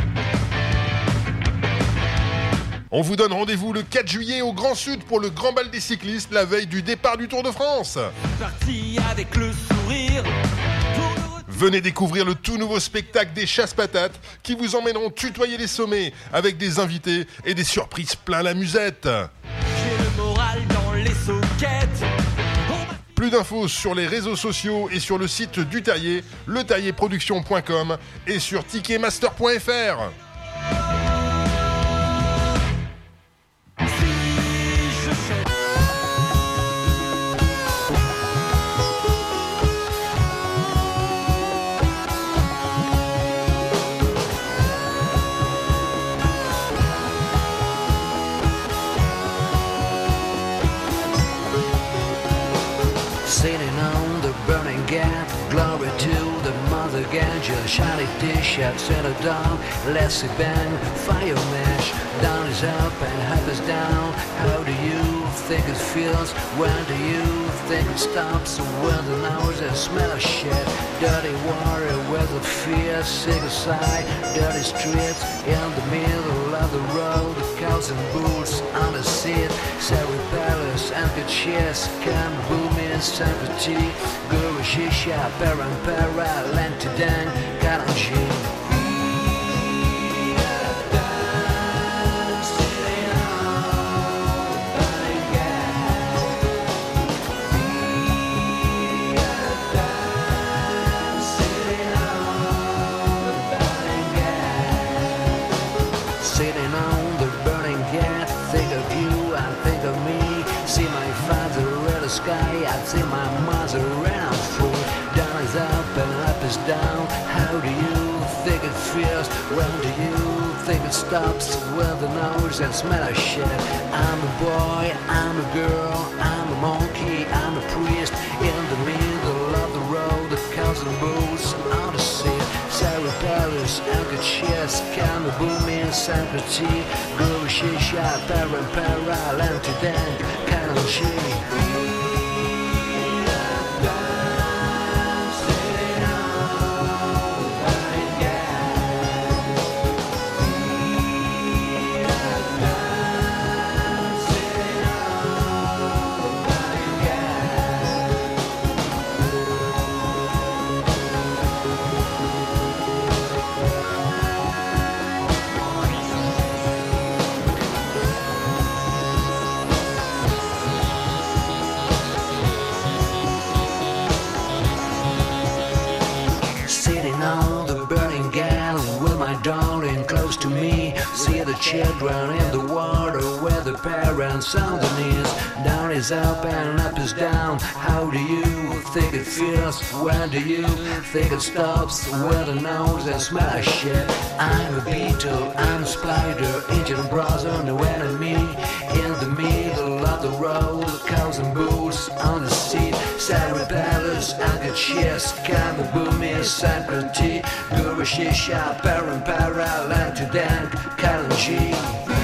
On vous donne rendez-vous le quatre juillet au Grand Sud pour le Grand Bal des cyclistes, la veille du départ du Tour de France. Parti avec le sourire. Venez découvrir le tout nouveau spectacle des Chasse-Patates qui vous emmèneront tutoyer les sommets avec des invités et des surprises plein la musette. J'ai le moral dans les soquettes. Plus d'infos sur les réseaux sociaux et sur le site du Taillé, le taillé production point com et sur ticketmaster point f r. Shiny t-shirt, settle down, let's see bang, fire mash, down is up and up is down. How do you think it feels? When do you think it stops? With the nose and smell of shit, dirty water with the fear, sick aside, dirty streets in the middle of the road, cows and boots on the seat, Sarah Palace and good cheers, come booming, sympathy, guru shisha, parampara, lentidang, Garanji. See my mother and I'm full. Down is up and up is down. How do you think it feels? When do you think it stops? With the nose and smell of shit. I'm a boy, I'm a girl, I'm a monkey, I'm a priest. In the middle of the road, the cows and bulls on the seat. Sarah Paris, Anchor Chess, Camera Booming, Sanctity, Guru Shisha, Parampara, Lantidang, Kananchi. Children in the water where the parents on the knees. Down is up and up is down. How do you think it feels? When do you think it stops? With a nose and smell of shit. I'm a beetle, I'm a spider, agent brother, no enemy. In the middle of the road, cows and bulls on the seat. Sarah Palace, I cheers, Kama Boomy, San Quentin, Guru Shisha, Paran Para, Lantudan, Kalanji.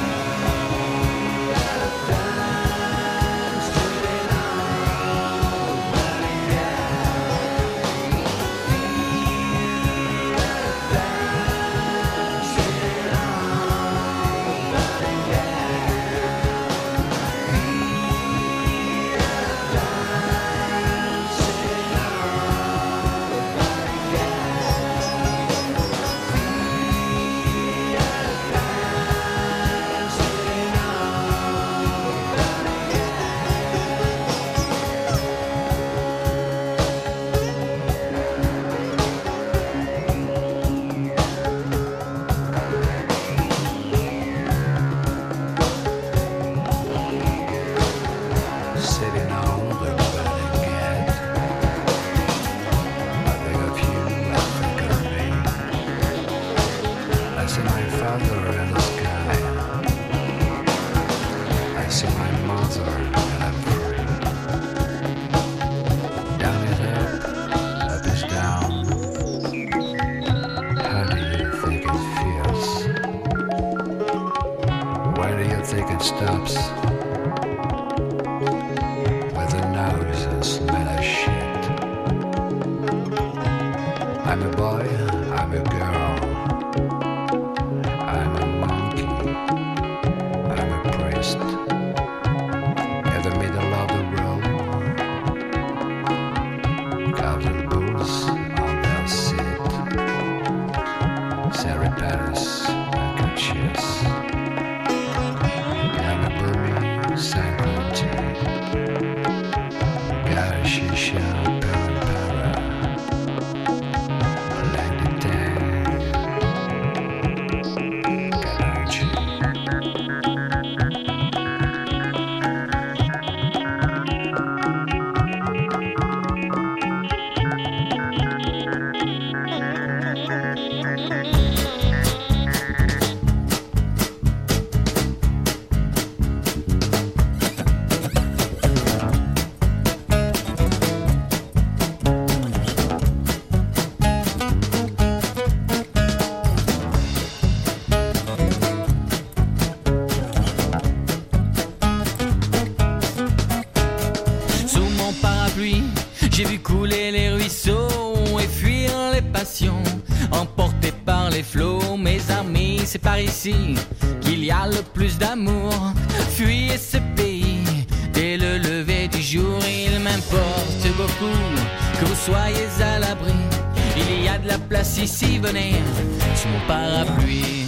J'ai vu couler les ruisseaux et fuir les passions, emportés par les flots. Mes amis, c'est par ici qu'il y a le plus d'amour. Fuyez ce pays dès le lever du jour. Il m'importe beaucoup que vous soyez à l'abri. Il y a de la place ici, venez sous mon parapluie.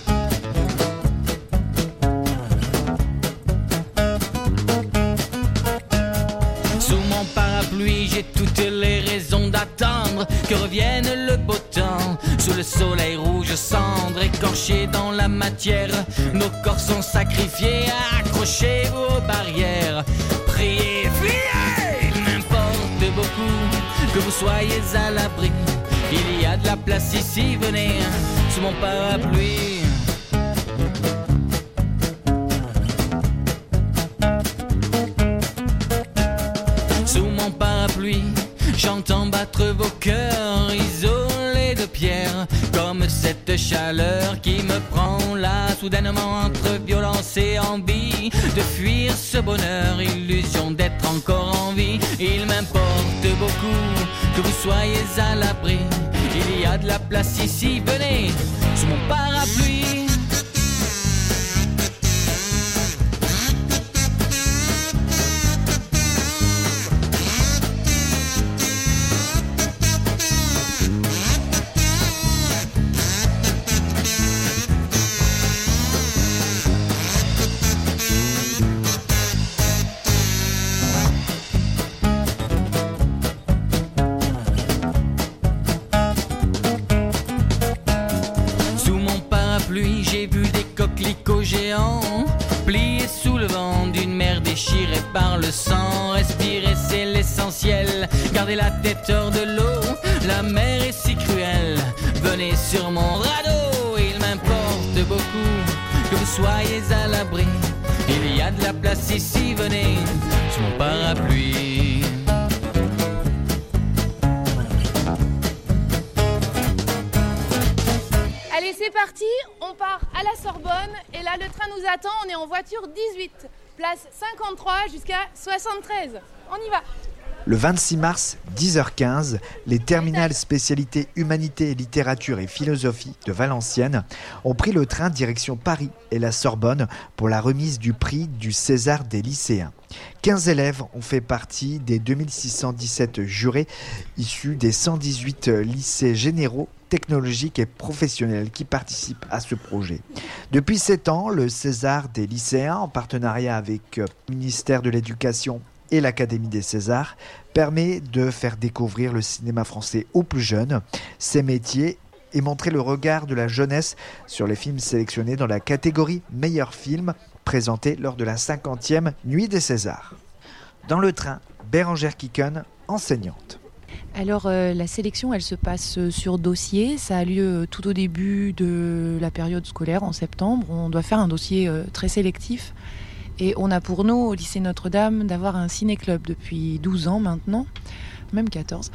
J'ai toutes les raisons d'attendre que revienne le beau temps. Sous le soleil rouge cendre, écorchés dans la matière, nos corps sont sacrifiés. Accrochez-vous aux barrières, priez, fuyez. Il m'importe beaucoup que vous soyez à l'abri. Il y a de la place ici, venez sous mon parapluie. J'entends battre vos cœurs isolés de pierre, comme cette chaleur qui me prend là soudainement entre violence et envie de fuir ce bonheur, illusion d'être encore en vie. Il m'importe beaucoup que vous soyez à l'abri. Il y a de la place ici, venez sous mon parapluie. J'ai vu des coquelicots géants pliés sous le vent d'une mer déchirée par le sang. Respirer c'est l'essentiel, gardez la tête hors de l'eau. La mer est si cruelle, venez sur mon radeau. Il m'importe beaucoup que vous soyez à l'abri. Il y a de la place ici, venez sous mon parapluie. c'est parti, on part à la Sorbonne et là le train nous attend, on est en voiture dix-huit, place cinquante-trois jusqu'à soixante-treize. On y va. Le vingt-six mars, dix heures quinze, les terminales spécialités humanité, littérature et philosophie de Valenciennes ont pris le train direction Paris et la Sorbonne pour la remise du prix du César des lycéens. quinze élèves ont fait partie des deux mille six cent dix-sept jurés issus des cent dix-huit lycées généraux, technologiques et professionnels qui participent à ce projet. Depuis sept ans, le César des lycéens, en partenariat avec le ministère de l'Éducation et l'Académie des Césars, permet de faire découvrir le cinéma français aux plus jeunes, ses métiers et montrer le regard de la jeunesse sur les films sélectionnés dans la catégorie meilleur film présenté lors de la cinquantième Nuit des Césars. Dans le train, Bérangère Kicken, enseignante. Alors euh, la sélection, elle se passe sur dossier. Ça a lieu tout au début de la période scolaire, en septembre. On doit faire un dossier euh, très sélectif. Et on a pour nous, au lycée Notre-Dame, d'avoir un ciné-club depuis douze ans maintenant, même quatorze.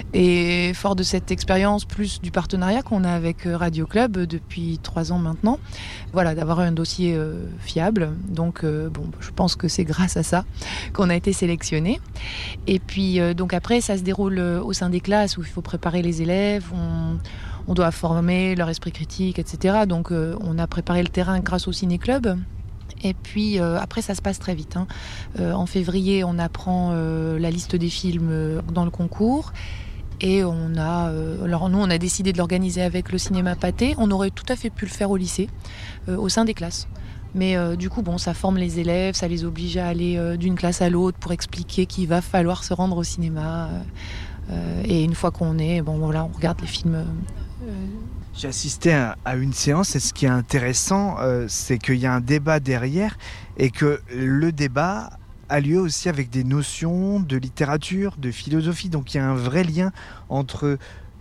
Et fort de cette expérience, plus du partenariat qu'on a avec Radio Club depuis trois ans maintenant, voilà, d'avoir un dossier euh, fiable. Donc, euh, bon, je pense que c'est grâce à ça qu'on a été sélectionné. Et puis, euh, donc après, ça se déroule au sein des classes où il faut préparer les élèves. On, on doit former leur esprit critique, et cetera. Donc, euh, on a préparé le terrain grâce au ciné-club. Et puis euh, après ça se passe très vite. Hein. Euh, en février on apprend euh, la liste des films euh, dans le concours. Et on a, euh, alors nous on a décidé de l'organiser avec le cinéma Pathé. On aurait tout à fait pu le faire au lycée, euh, au sein des classes. Mais euh, du coup bon, ça forme les élèves, ça les oblige à aller euh, d'une classe à l'autre pour expliquer qu'il va falloir se rendre au cinéma. Euh, et une fois qu'on est, bon voilà, on regarde les films. Euh, J'ai assisté à, à une séance et ce qui est intéressant, euh, c'est qu'il y a un débat derrière et que le débat a lieu aussi avec des notions de littérature, de philosophie. Donc il y a un vrai lien entre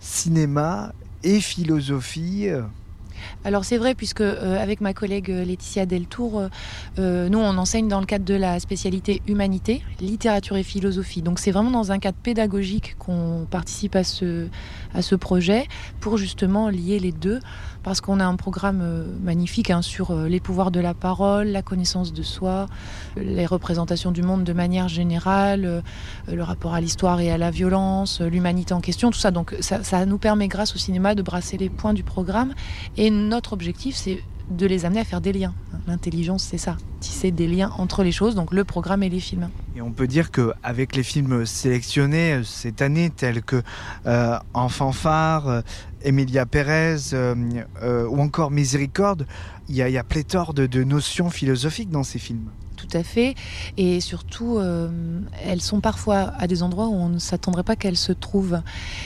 cinéma et philosophie. Alors c'est vrai puisque euh, avec ma collègue Laetitia Deltour, euh, euh, nous on enseigne dans le cadre de la spécialité humanité, littérature et philosophie. Donc c'est vraiment dans un cadre pédagogique qu'on participe à ce, à ce projet pour justement lier les deux. Parce qu'on a un programme euh, magnifique hein, sur euh, les pouvoirs de la parole, la connaissance de soi, les représentations du monde de manière générale, euh, le rapport à l'histoire et à la violence, euh, l'humanité en question, tout ça. Donc ça, ça nous permet grâce au cinéma de brasser les points du programme. Et notre objectif, c'est de les amener à faire des liens. L'intelligence, c'est ça, tisser des liens entre les choses, donc le programme et les films. Et on peut dire qu'avec les films sélectionnés cette année, tels que euh, Enfant phare, euh, Emilia Pérez euh, euh, ou encore Miséricorde, il y, y a pléthore de, de notions philosophiques dans ces films. Tout à fait, et surtout euh, elles sont parfois à des endroits où on ne s'attendrait pas qu'elles se trouvent,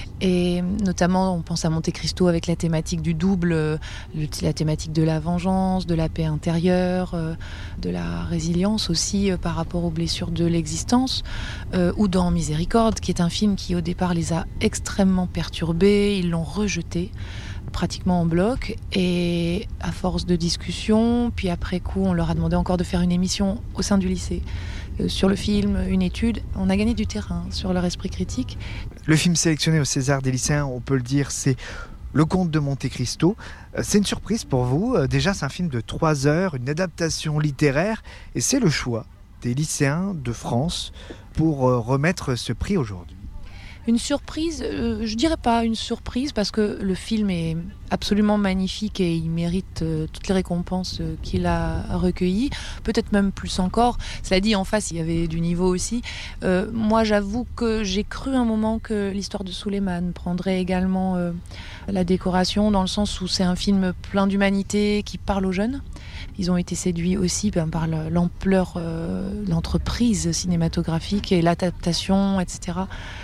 et notamment on pense à Monte Cristo avec la thématique du double, euh, la thématique de la vengeance, de la paix intérieure, euh, de la résilience aussi euh, par rapport aux blessures de l'existence, euh, ou dans Miséricorde qui est un film qui au départ les a extrêmement perturbés, ils l'ont rejeté pratiquement en bloc, et à force de discussion, puis après coup on leur a demandé encore de faire une émission au sein du lycée euh, sur le film, une étude, on a gagné du terrain sur leur esprit critique. Le film sélectionné au César des lycéens, on peut le dire, c'est Le Comte de Monte Cristo. C'est une surprise pour vous, déjà c'est un film de trois heures, une adaptation littéraire, et c'est le choix des lycéens de France pour remettre ce prix aujourd'hui. Une surprise, euh, je dirais pas une surprise parce que le film est absolument magnifique et il mérite euh, toutes les récompenses euh, qu'il a recueillies, peut-être même plus encore. Cela dit, en face, il y avait du niveau aussi. Euh, moi, j'avoue que j'ai cru un moment que l'histoire de Souleymane prendrait également euh, la décoration, dans le sens où c'est un film plein d'humanité qui parle aux jeunes. Ils ont été séduits aussi ben, par l'ampleur euh, de l'entreprise cinématographique et l'adaptation, et cetera.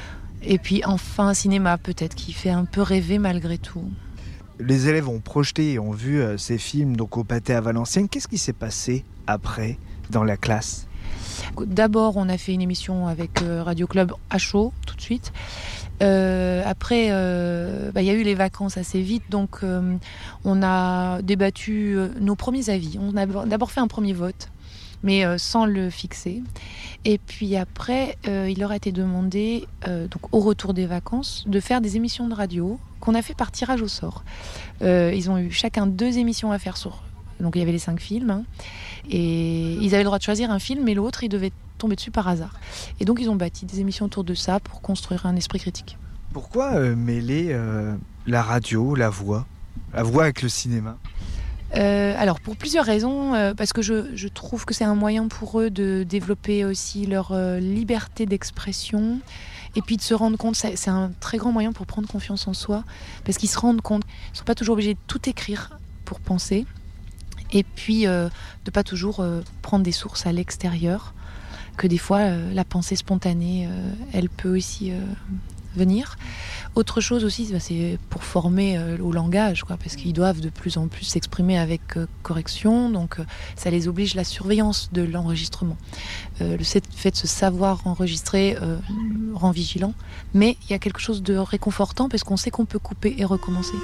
Et puis enfin, un cinéma peut-être qui fait un peu rêver malgré tout. Les élèves ont projeté et ont vu euh, ces films donc, au Pathé à Valenciennes. Qu'est-ce qui s'est passé après dans la classe ? D'abord, on a fait une émission avec euh, Radio Club à chaud, tout de suite. Euh, après, euh, bah, y a eu les vacances assez vite, donc euh, on a débattu euh, nos premiers avis. On a d'abord fait un premier vote, mais euh, sans le fixer. Et puis après, euh, il leur a été demandé, euh, donc au retour des vacances, de faire des émissions de radio qu'on a fait par tirage au sort. Euh, ils ont eu chacun deux émissions à faire sur. Donc il y avait les cinq films, hein, et ils avaient le droit de choisir un film, et l'autre, ils devaient tomber dessus par hasard. Et donc ils ont bâti des émissions autour de ça pour construire un esprit critique. Pourquoi euh, mêler euh, la radio, la voix, la voix avec le cinéma ? Euh, alors pour plusieurs raisons, euh, parce que je, je trouve que c'est un moyen pour eux de développer aussi leur euh, liberté d'expression, et puis de se rendre compte, c'est, c'est un très grand moyen pour prendre confiance en soi, parce qu'ils se rendent compte qu'ils ne sont pas toujours obligés de tout écrire pour penser, et puis euh, de ne pas toujours euh, prendre des sources à l'extérieur, que des fois euh, la pensée spontanée, euh, elle peut aussi euh, venir. Autre chose aussi, bah, c'est pour former euh, au langage, quoi, parce qu'ils doivent de plus en plus s'exprimer avec euh, correction, donc euh, ça les oblige la surveillance de l'enregistrement. Euh, le fait de se savoir enregistrer euh, rend vigilant, mais il y a quelque chose de réconfortant parce qu'on sait qu'on peut couper et recommencer.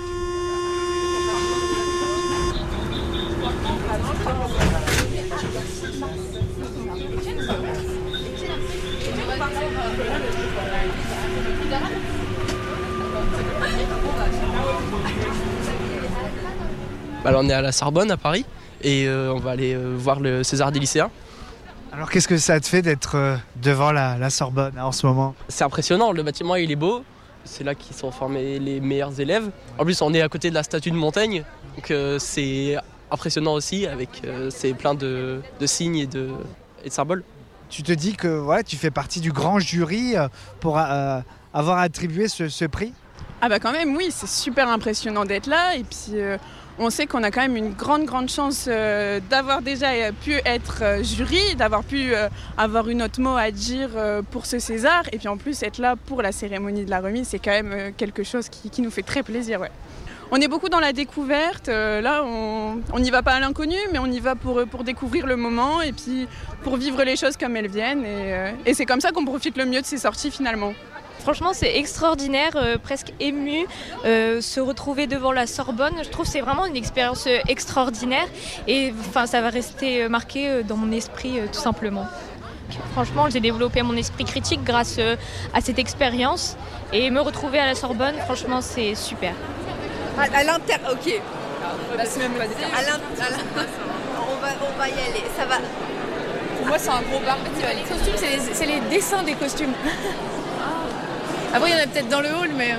Alors on est à la Sorbonne à Paris et euh, on va aller euh, voir le César des lycéens. Alors qu'est-ce que ça te fait d'être euh, devant la, la Sorbonne en ce moment ? C'est impressionnant, le bâtiment il est beau, c'est là qu'ils sont formés les meilleurs élèves. En plus on est à côté de la statue de Montaigne, donc euh, c'est impressionnant aussi avec euh, c'est plein de, de signes et de, et de symboles. Tu te dis que ouais, tu fais partie du grand jury euh, pour euh, avoir attribué ce, ce prix ? Ah bah quand même oui, c'est super impressionnant d'être là et puis euh, on sait qu'on a quand même une grande grande chance euh, d'avoir déjà pu être euh, jury, d'avoir pu euh, avoir une autre mot à dire euh, pour ce César et puis en plus être là pour la cérémonie de la remise, c'est quand même euh, quelque chose qui, qui nous fait très plaisir. Ouais. On est beaucoup dans la découverte, euh, là on n'y va pas à l'inconnu mais on y va pour, pour découvrir le moment et puis pour vivre les choses comme elles viennent et, euh, et c'est comme ça qu'on profite le mieux de ces sorties finalement. Franchement, c'est extraordinaire, euh, presque ému, euh, se retrouver devant la Sorbonne. Je trouve que c'est vraiment une expérience euh, extraordinaire et enfin, ça va rester euh, marqué euh, dans mon esprit euh, tout simplement. Franchement, j'ai développé mon esprit critique grâce euh, à cette expérience et me retrouver à la Sorbonne, franchement, c'est super. À, à l'inter... Ok. Bah, c'est même pas à l'inter... on, va, on va y aller, ça va. Pour moi, c'est un gros bar. Les costumes, c'est les, c'est les dessins des costumes. Après, il y en a peut-être dans le hall, mais...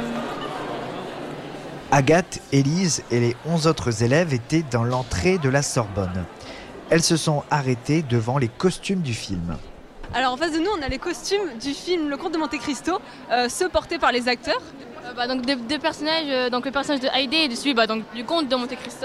Agathe, Élise et les onze autres élèves étaient dans l'entrée de la Sorbonne. Elles se sont arrêtées devant les costumes du film. Alors en face de nous, on a les costumes du film Le Comte de Monte Cristo, euh, ceux portés par les acteurs. Euh, bah, donc deux, deux personnages, euh, donc le personnage de Haydée et de celui bah, donc, du Comte de Monte Cristo.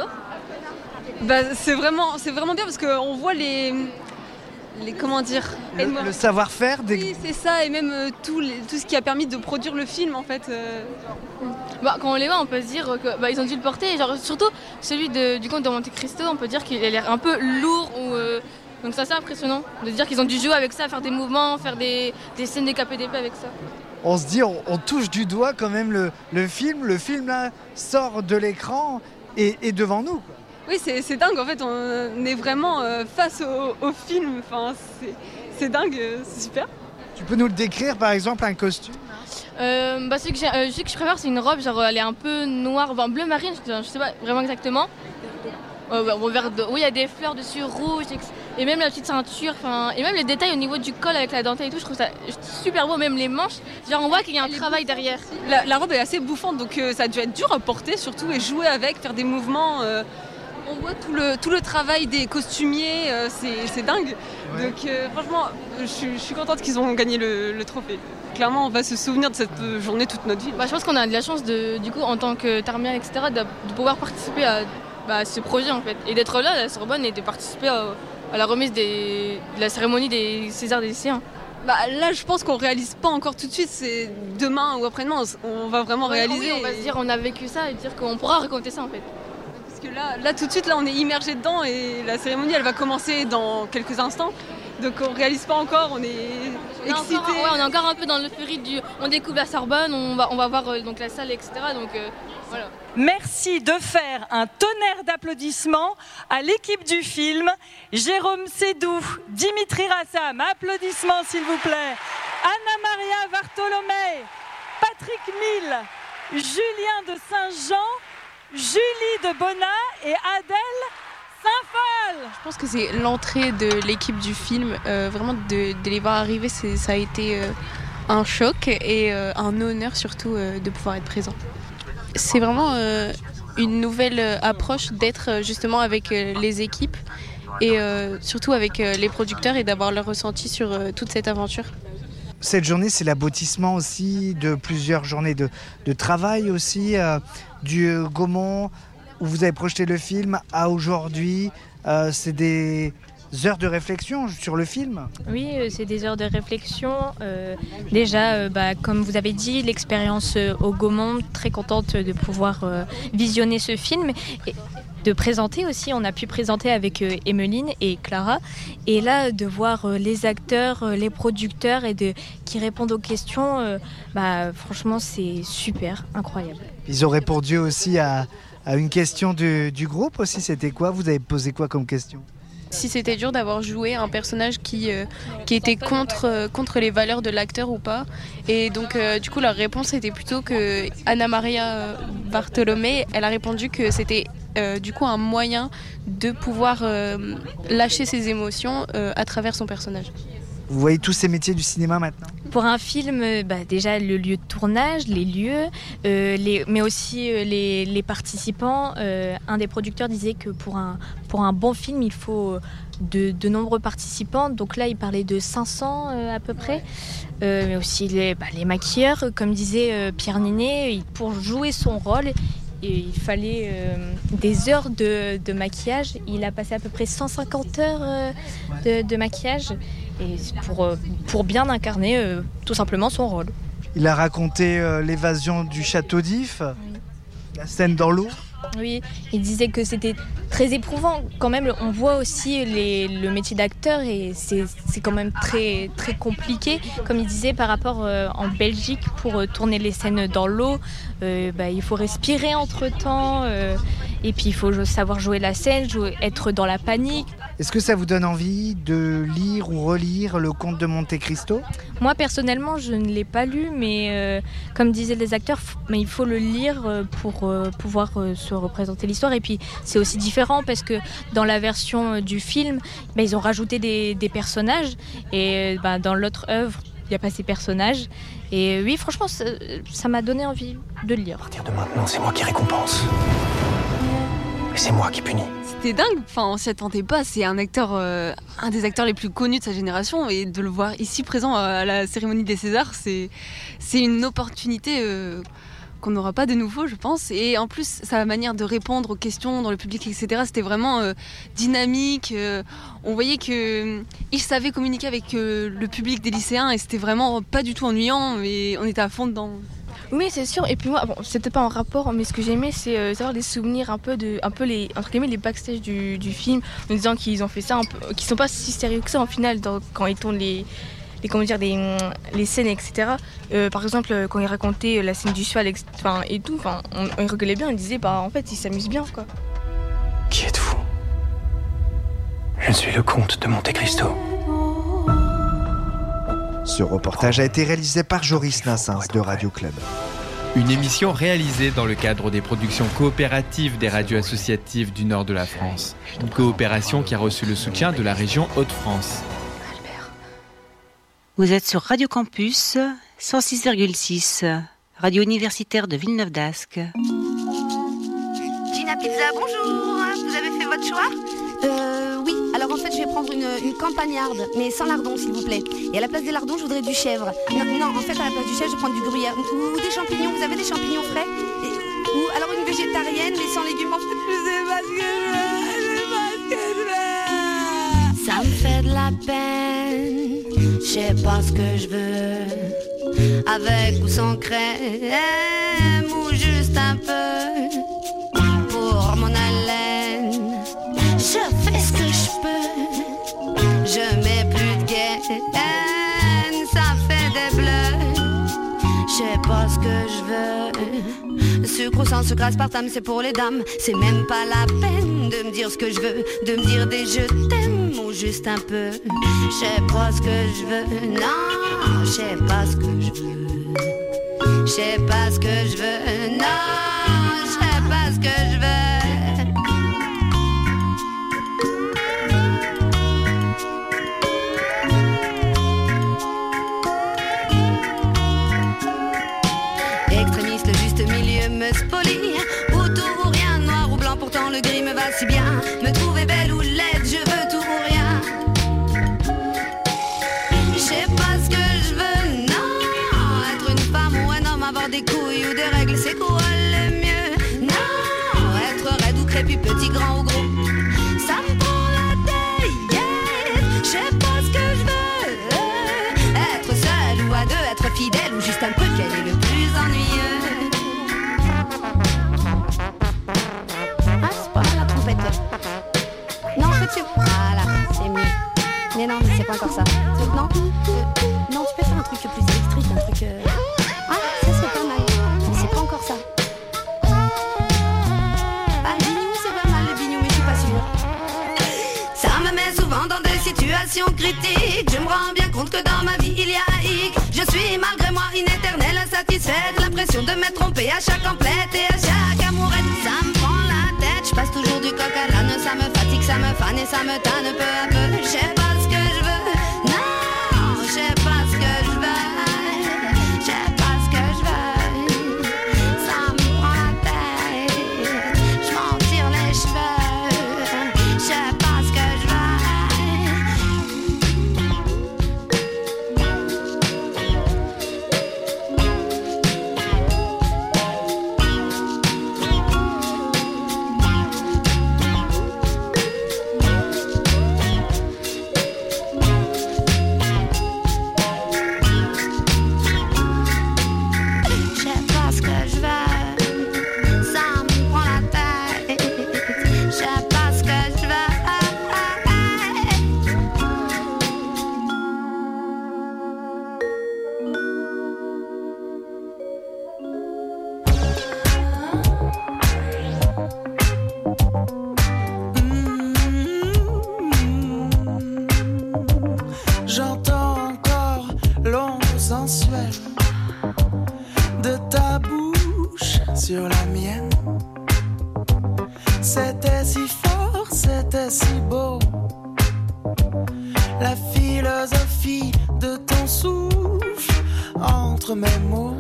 Bah, c'est vraiment, c'est vraiment bien parce qu'on voit les... Les, comment dire le, le savoir-faire des... Oui, c'est ça, et même euh, tout, les, tout ce qui a permis de produire le film en fait. Euh... Bah, quand on les voit, on peut se dire que bah, ils ont dû le porter. Genre, surtout celui de, du Comte de Monte Cristo, on peut dire qu'il a l'air un peu lourd. Ou, euh... Donc c'est assez impressionnant de se dire qu'ils ont dû jouer avec ça, faire des mouvements, faire des, des scènes décapées d'épée avec ça. On se dit, on, on touche du doigt quand même le, le film. Le film là sort de l'écran et est devant nous, quoi. Oui, c'est, c'est dingue, en fait, on est vraiment euh, face au, au film, enfin, c'est, c'est dingue, c'est super. Tu peux nous le décrire, par exemple, un costume ? euh, bah, celui, que j'ai, euh, celui que je préfère, c'est une robe, genre, elle est un peu noire, enfin, bleu marine, je sais pas vraiment exactement. Euh, vert de... Oui, il y a des fleurs dessus, rouges, et même la petite ceinture, et même les détails au niveau du col avec la dentelle et tout, je trouve ça super beau, même les manches, genre on voit qu'il y a un travail derrière. La, la robe est assez bouffante, donc euh, ça a dû être dur à porter, surtout, et jouer avec, faire des mouvements... Euh... On voit tout le, tout le travail des costumiers, euh, c'est, c'est dingue. Ouais. Donc euh, franchement, je, je suis contente qu'ils ont gagné le, le trophée. Clairement, on va se souvenir de cette journée toute notre vie. Bah, je pense qu'on a de la chance, de, du coup, en tant que Tarmial, et cetera, de, de pouvoir participer à, bah, à ce projet en fait. Et d'être là à la Sorbonne et de participer à, à la remise des, de la cérémonie des Césars des lycéens. Bah, là, je pense qu'on réalise pas encore tout de suite, c'est demain ou après-demain, on va vraiment ouais, réaliser. Oui, on va se dire, on a vécu ça et dire qu'on pourra raconter ça en fait. Parce que là, là, tout de suite, là, on est immergé dedans et la cérémonie, elle va commencer dans quelques instants. Donc on réalise pas encore, on est excités. Ouais, on est encore un peu dans l'euphorie du... On découvre la Sorbonne, on va, on va voir euh, donc, la salle, et cetera. Donc euh, Voilà. Merci de faire un tonnerre d'applaudissements à l'équipe du film. Jérôme Sédou, Dimitri Rassam, applaudissements s'il vous plaît. Anna-Maria Bartholomé, Patrick Mille, Julien de Saint-Jean, Julie de Bonnat et Adèle Saint-Phal. Je pense que c'est l'entrée de l'équipe du film. Euh, vraiment, de, de les voir arriver, c'est, ça a été euh, un choc et euh, un honneur surtout euh, de pouvoir être présent. C'est vraiment euh, une nouvelle approche d'être justement avec euh, les équipes et euh, surtout avec euh, les producteurs et d'avoir leur ressenti sur euh, toute cette aventure. Cette journée, c'est l'aboutissement aussi de plusieurs journées de, de travail aussi, euh, du Gaumont où vous avez projeté le film à aujourd'hui. Euh, c'est des heures de réflexion sur le film. Oui, euh, c'est des heures de réflexion. Euh, déjà, euh, bah, comme vous avez dit, l'expérience euh, au Gaumont, très contente de pouvoir euh, visionner ce film. Et de présenter aussi, on a pu présenter avec euh, Emeline et Clara. Et là, de voir euh, les acteurs, euh, les producteurs et de, qui répondent aux questions, euh, bah, franchement, c'est super, incroyable. Ils ont répondu aussi à, à une question du, du groupe aussi. C'était quoi? Vous avez posé quoi comme question? Si c'était dur d'avoir joué un personnage qui, euh, qui était contre, euh, contre les valeurs de l'acteur ou pas. Et donc, euh, du coup, leur réponse était plutôt que Anna-Maria Bartholomé, elle a répondu que c'était euh, du coup un moyen de pouvoir euh, lâcher ses émotions euh, à travers son personnage. Vous voyez tous ces métiers du cinéma maintenant? Pour un film, bah, déjà le lieu de tournage, les lieux, euh, les, mais aussi euh, les, les participants. Euh, un des producteurs disait que pour un, pour un bon film, il faut de, de nombreux participants. Donc là, il parlait de cinq cents euh, à peu près. Euh, mais aussi les, bah, les maquilleurs, comme disait euh, Pierre Ninet, pour jouer son rôle, et il fallait euh, des heures de, de maquillage. Il a passé à peu près cent cinquante heures euh, de, de maquillage et pour, pour bien incarner euh, tout simplement son rôle. Il a raconté euh, l'évasion du château d'If, oui. La scène dans l'eau. Oui, il disait que c'était très éprouvant. Quand même, on voit aussi les, le métier d'acteur et c'est, c'est quand même très, très compliqué. Comme il disait, par rapport euh, en Belgique, pour euh, tourner les scènes dans l'eau, euh, bah, il faut respirer entre-temps. Euh, et puis, il faut savoir jouer la scène, jouer, être dans la panique. Est-ce que ça vous donne envie de lire ou relire Le Comte de Monte Cristo? Moi, personnellement, je ne l'ai pas lu, mais euh, comme disaient les acteurs, f- mais il faut le lire euh, pour euh, pouvoir euh, se représenter l'histoire. Et puis, c'est aussi différent parce que dans la version euh, du film, bah, ils ont rajouté des, des personnages. Et bah, dans l'autre œuvre, il n'y a pas ces personnages. Et oui, franchement, ça, ça m'a donné envie de le lire. À partir de maintenant, c'est moi qui récompense. Et c'est moi qui punis. C'était dingue, enfin, on s'y attendait pas. C'est un acteur, euh, un des acteurs les plus connus de sa génération, et de le voir ici présent à la cérémonie des Césars, c'est, c'est une opportunité euh, qu'on n'aura pas de nouveau, je pense. Et en plus, sa manière de répondre aux questions dans le public, et cetera, c'était vraiment euh, dynamique. Euh, on voyait qu'il euh, savait communiquer avec euh, le public des lycéens, et c'était vraiment pas du tout ennuyant. Et on était à fond dedans. Oui, c'est sûr. Et puis moi, bon, c'était pas en rapport, mais ce que j'aimais, c'est euh, savoir les souvenirs un peu de, un peu les, entre guillemets, les backstage du, du film, en disant qu'ils ont fait ça, un peu, qu'ils sont pas si sérieux que ça en final dans, quand ils tournent les, les, comment dire, les, les scènes, et cetera. Euh, par exemple, quand ils racontaient la scène du cheval, enfin et tout, enfin, on, on rigolait bien, on disait, bah en fait, ils s'amusent bien, quoi. Qui êtes-vous? Je suis le comte de Monte Cristo. Ce reportage a été réalisé par Joris Nassens de Radio Club. Une émission réalisée dans le cadre des productions coopératives des radios associatives du nord de la France. Une coopération qui a reçu le soutien de la région Hauts-de-France. Vous êtes sur Radio Campus cent six virgule six, radio universitaire de Villeneuve d'Ascq. Gina Pizza, bonjour. Vous avez fait votre choix? Euh, oui. Alors en fait, je vais prendre une, une campagnarde, mais sans lardons, s'il vous plaît. Et à la place des lardons, je voudrais du chèvre. Non, non, en fait, à la place du chèvre, je vais prendre du gruyère. Ou, ou des champignons. Vous avez des champignons frais? Et, ou alors une végétarienne, mais sans légumes. En fait, je sais pas ce que je veux. Je sais pas ce que je veux. Ça me fait de la peine. Je sais pas ce que je veux. Avec ou sans crème, ou juste un peu. Pour mon haleine. Je fais ce que je peux. Je mets plus de gaine. Ça fait des bleus. Je sais pas ce que je veux. sucre ou sans sucre, aspartame, c'est pour les dames. C'est même pas la peine de me dire ce que je veux, de me dire des je t'aime ou juste un peu. Je sais pas ce que je veux, non, je sais pas ce que je veux. Je sais pas ce que je veux, non, je sais pas ce que je veux. Extrémiste, le juste milieu me spolie. Ou tout ou rien, noir ou blanc, pourtant le gris me va si bien. Me trouver belle ou laide, je veux tout ou rien. Je sais pas ce que je veux, non. Être une femme ou un homme, avoir des couilles ou des règles, c'est quoi le mieux? Non, être raide ou crépus, petit, grand ou gros, ça me prend la tête, yeah. Je sais pas ce que je veux. Être seul ou à deux, être fidèle ou juste un peu, quel est le plus ennuyeux? Ah, c'est pas la trompette. Non, en fait, c'est... Voilà, c'est mieux. Mais non, mais c'est pas encore ça. Non, euh, non, tu peux faire un truc plus électrique, un truc... Euh... Ah, ça c'est pas mal. Mais c'est pas encore ça. Ah, le bignou, c'est pas mal, le bignou, mais je suis pas sûre. Ça me met souvent dans des situations critiques. Je me rends bien compte que dans ma vie, il y a un hic. Je suis malgré moi une éternelle insatisfaite. L'impression de m'être trompée à chaque emplette et à chaque amourette. Ça me prend la tête, je passe toujours du coq à l'âne. Ça me fatigue, ça me fane et ça me tanne peu à peu. Je sais pas ce que je veux, non, je sais pas ce que je veux. Je sais pas ce que je veux, ça me prend la tête. Je m'en tire les cheveux, je sais pas ce que je veux. J'entends encore l'ombre sensuelle de ta bouche sur la mienne. C'était si fort, c'était si beau. La philosophie de ton souffle entre mes mots.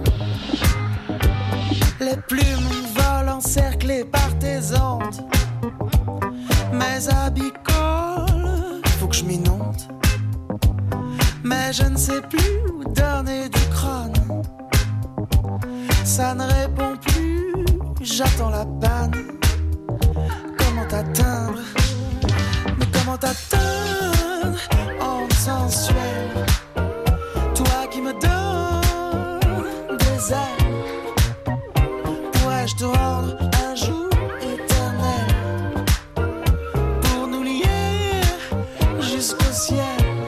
Les plumes volent encerclées par tes ondes. Mes habits collent, faut que je m'inonde. Mais je ne sais plus où donner du crâne. Ça ne répond plus, j'attends la panne. Comment t'atteindre? Mais comment t'atteindre en sensuel? Toi qui me donnes des ailes, pourrais-je te rendre un jour éternel pour nous lier jusqu'au ciel?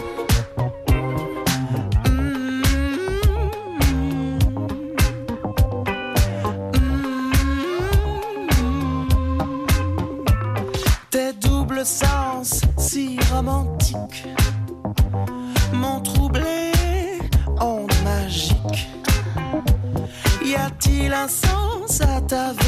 Le sens si romantique m'ont troublé, onde magique. Y a-t-il un sens à ta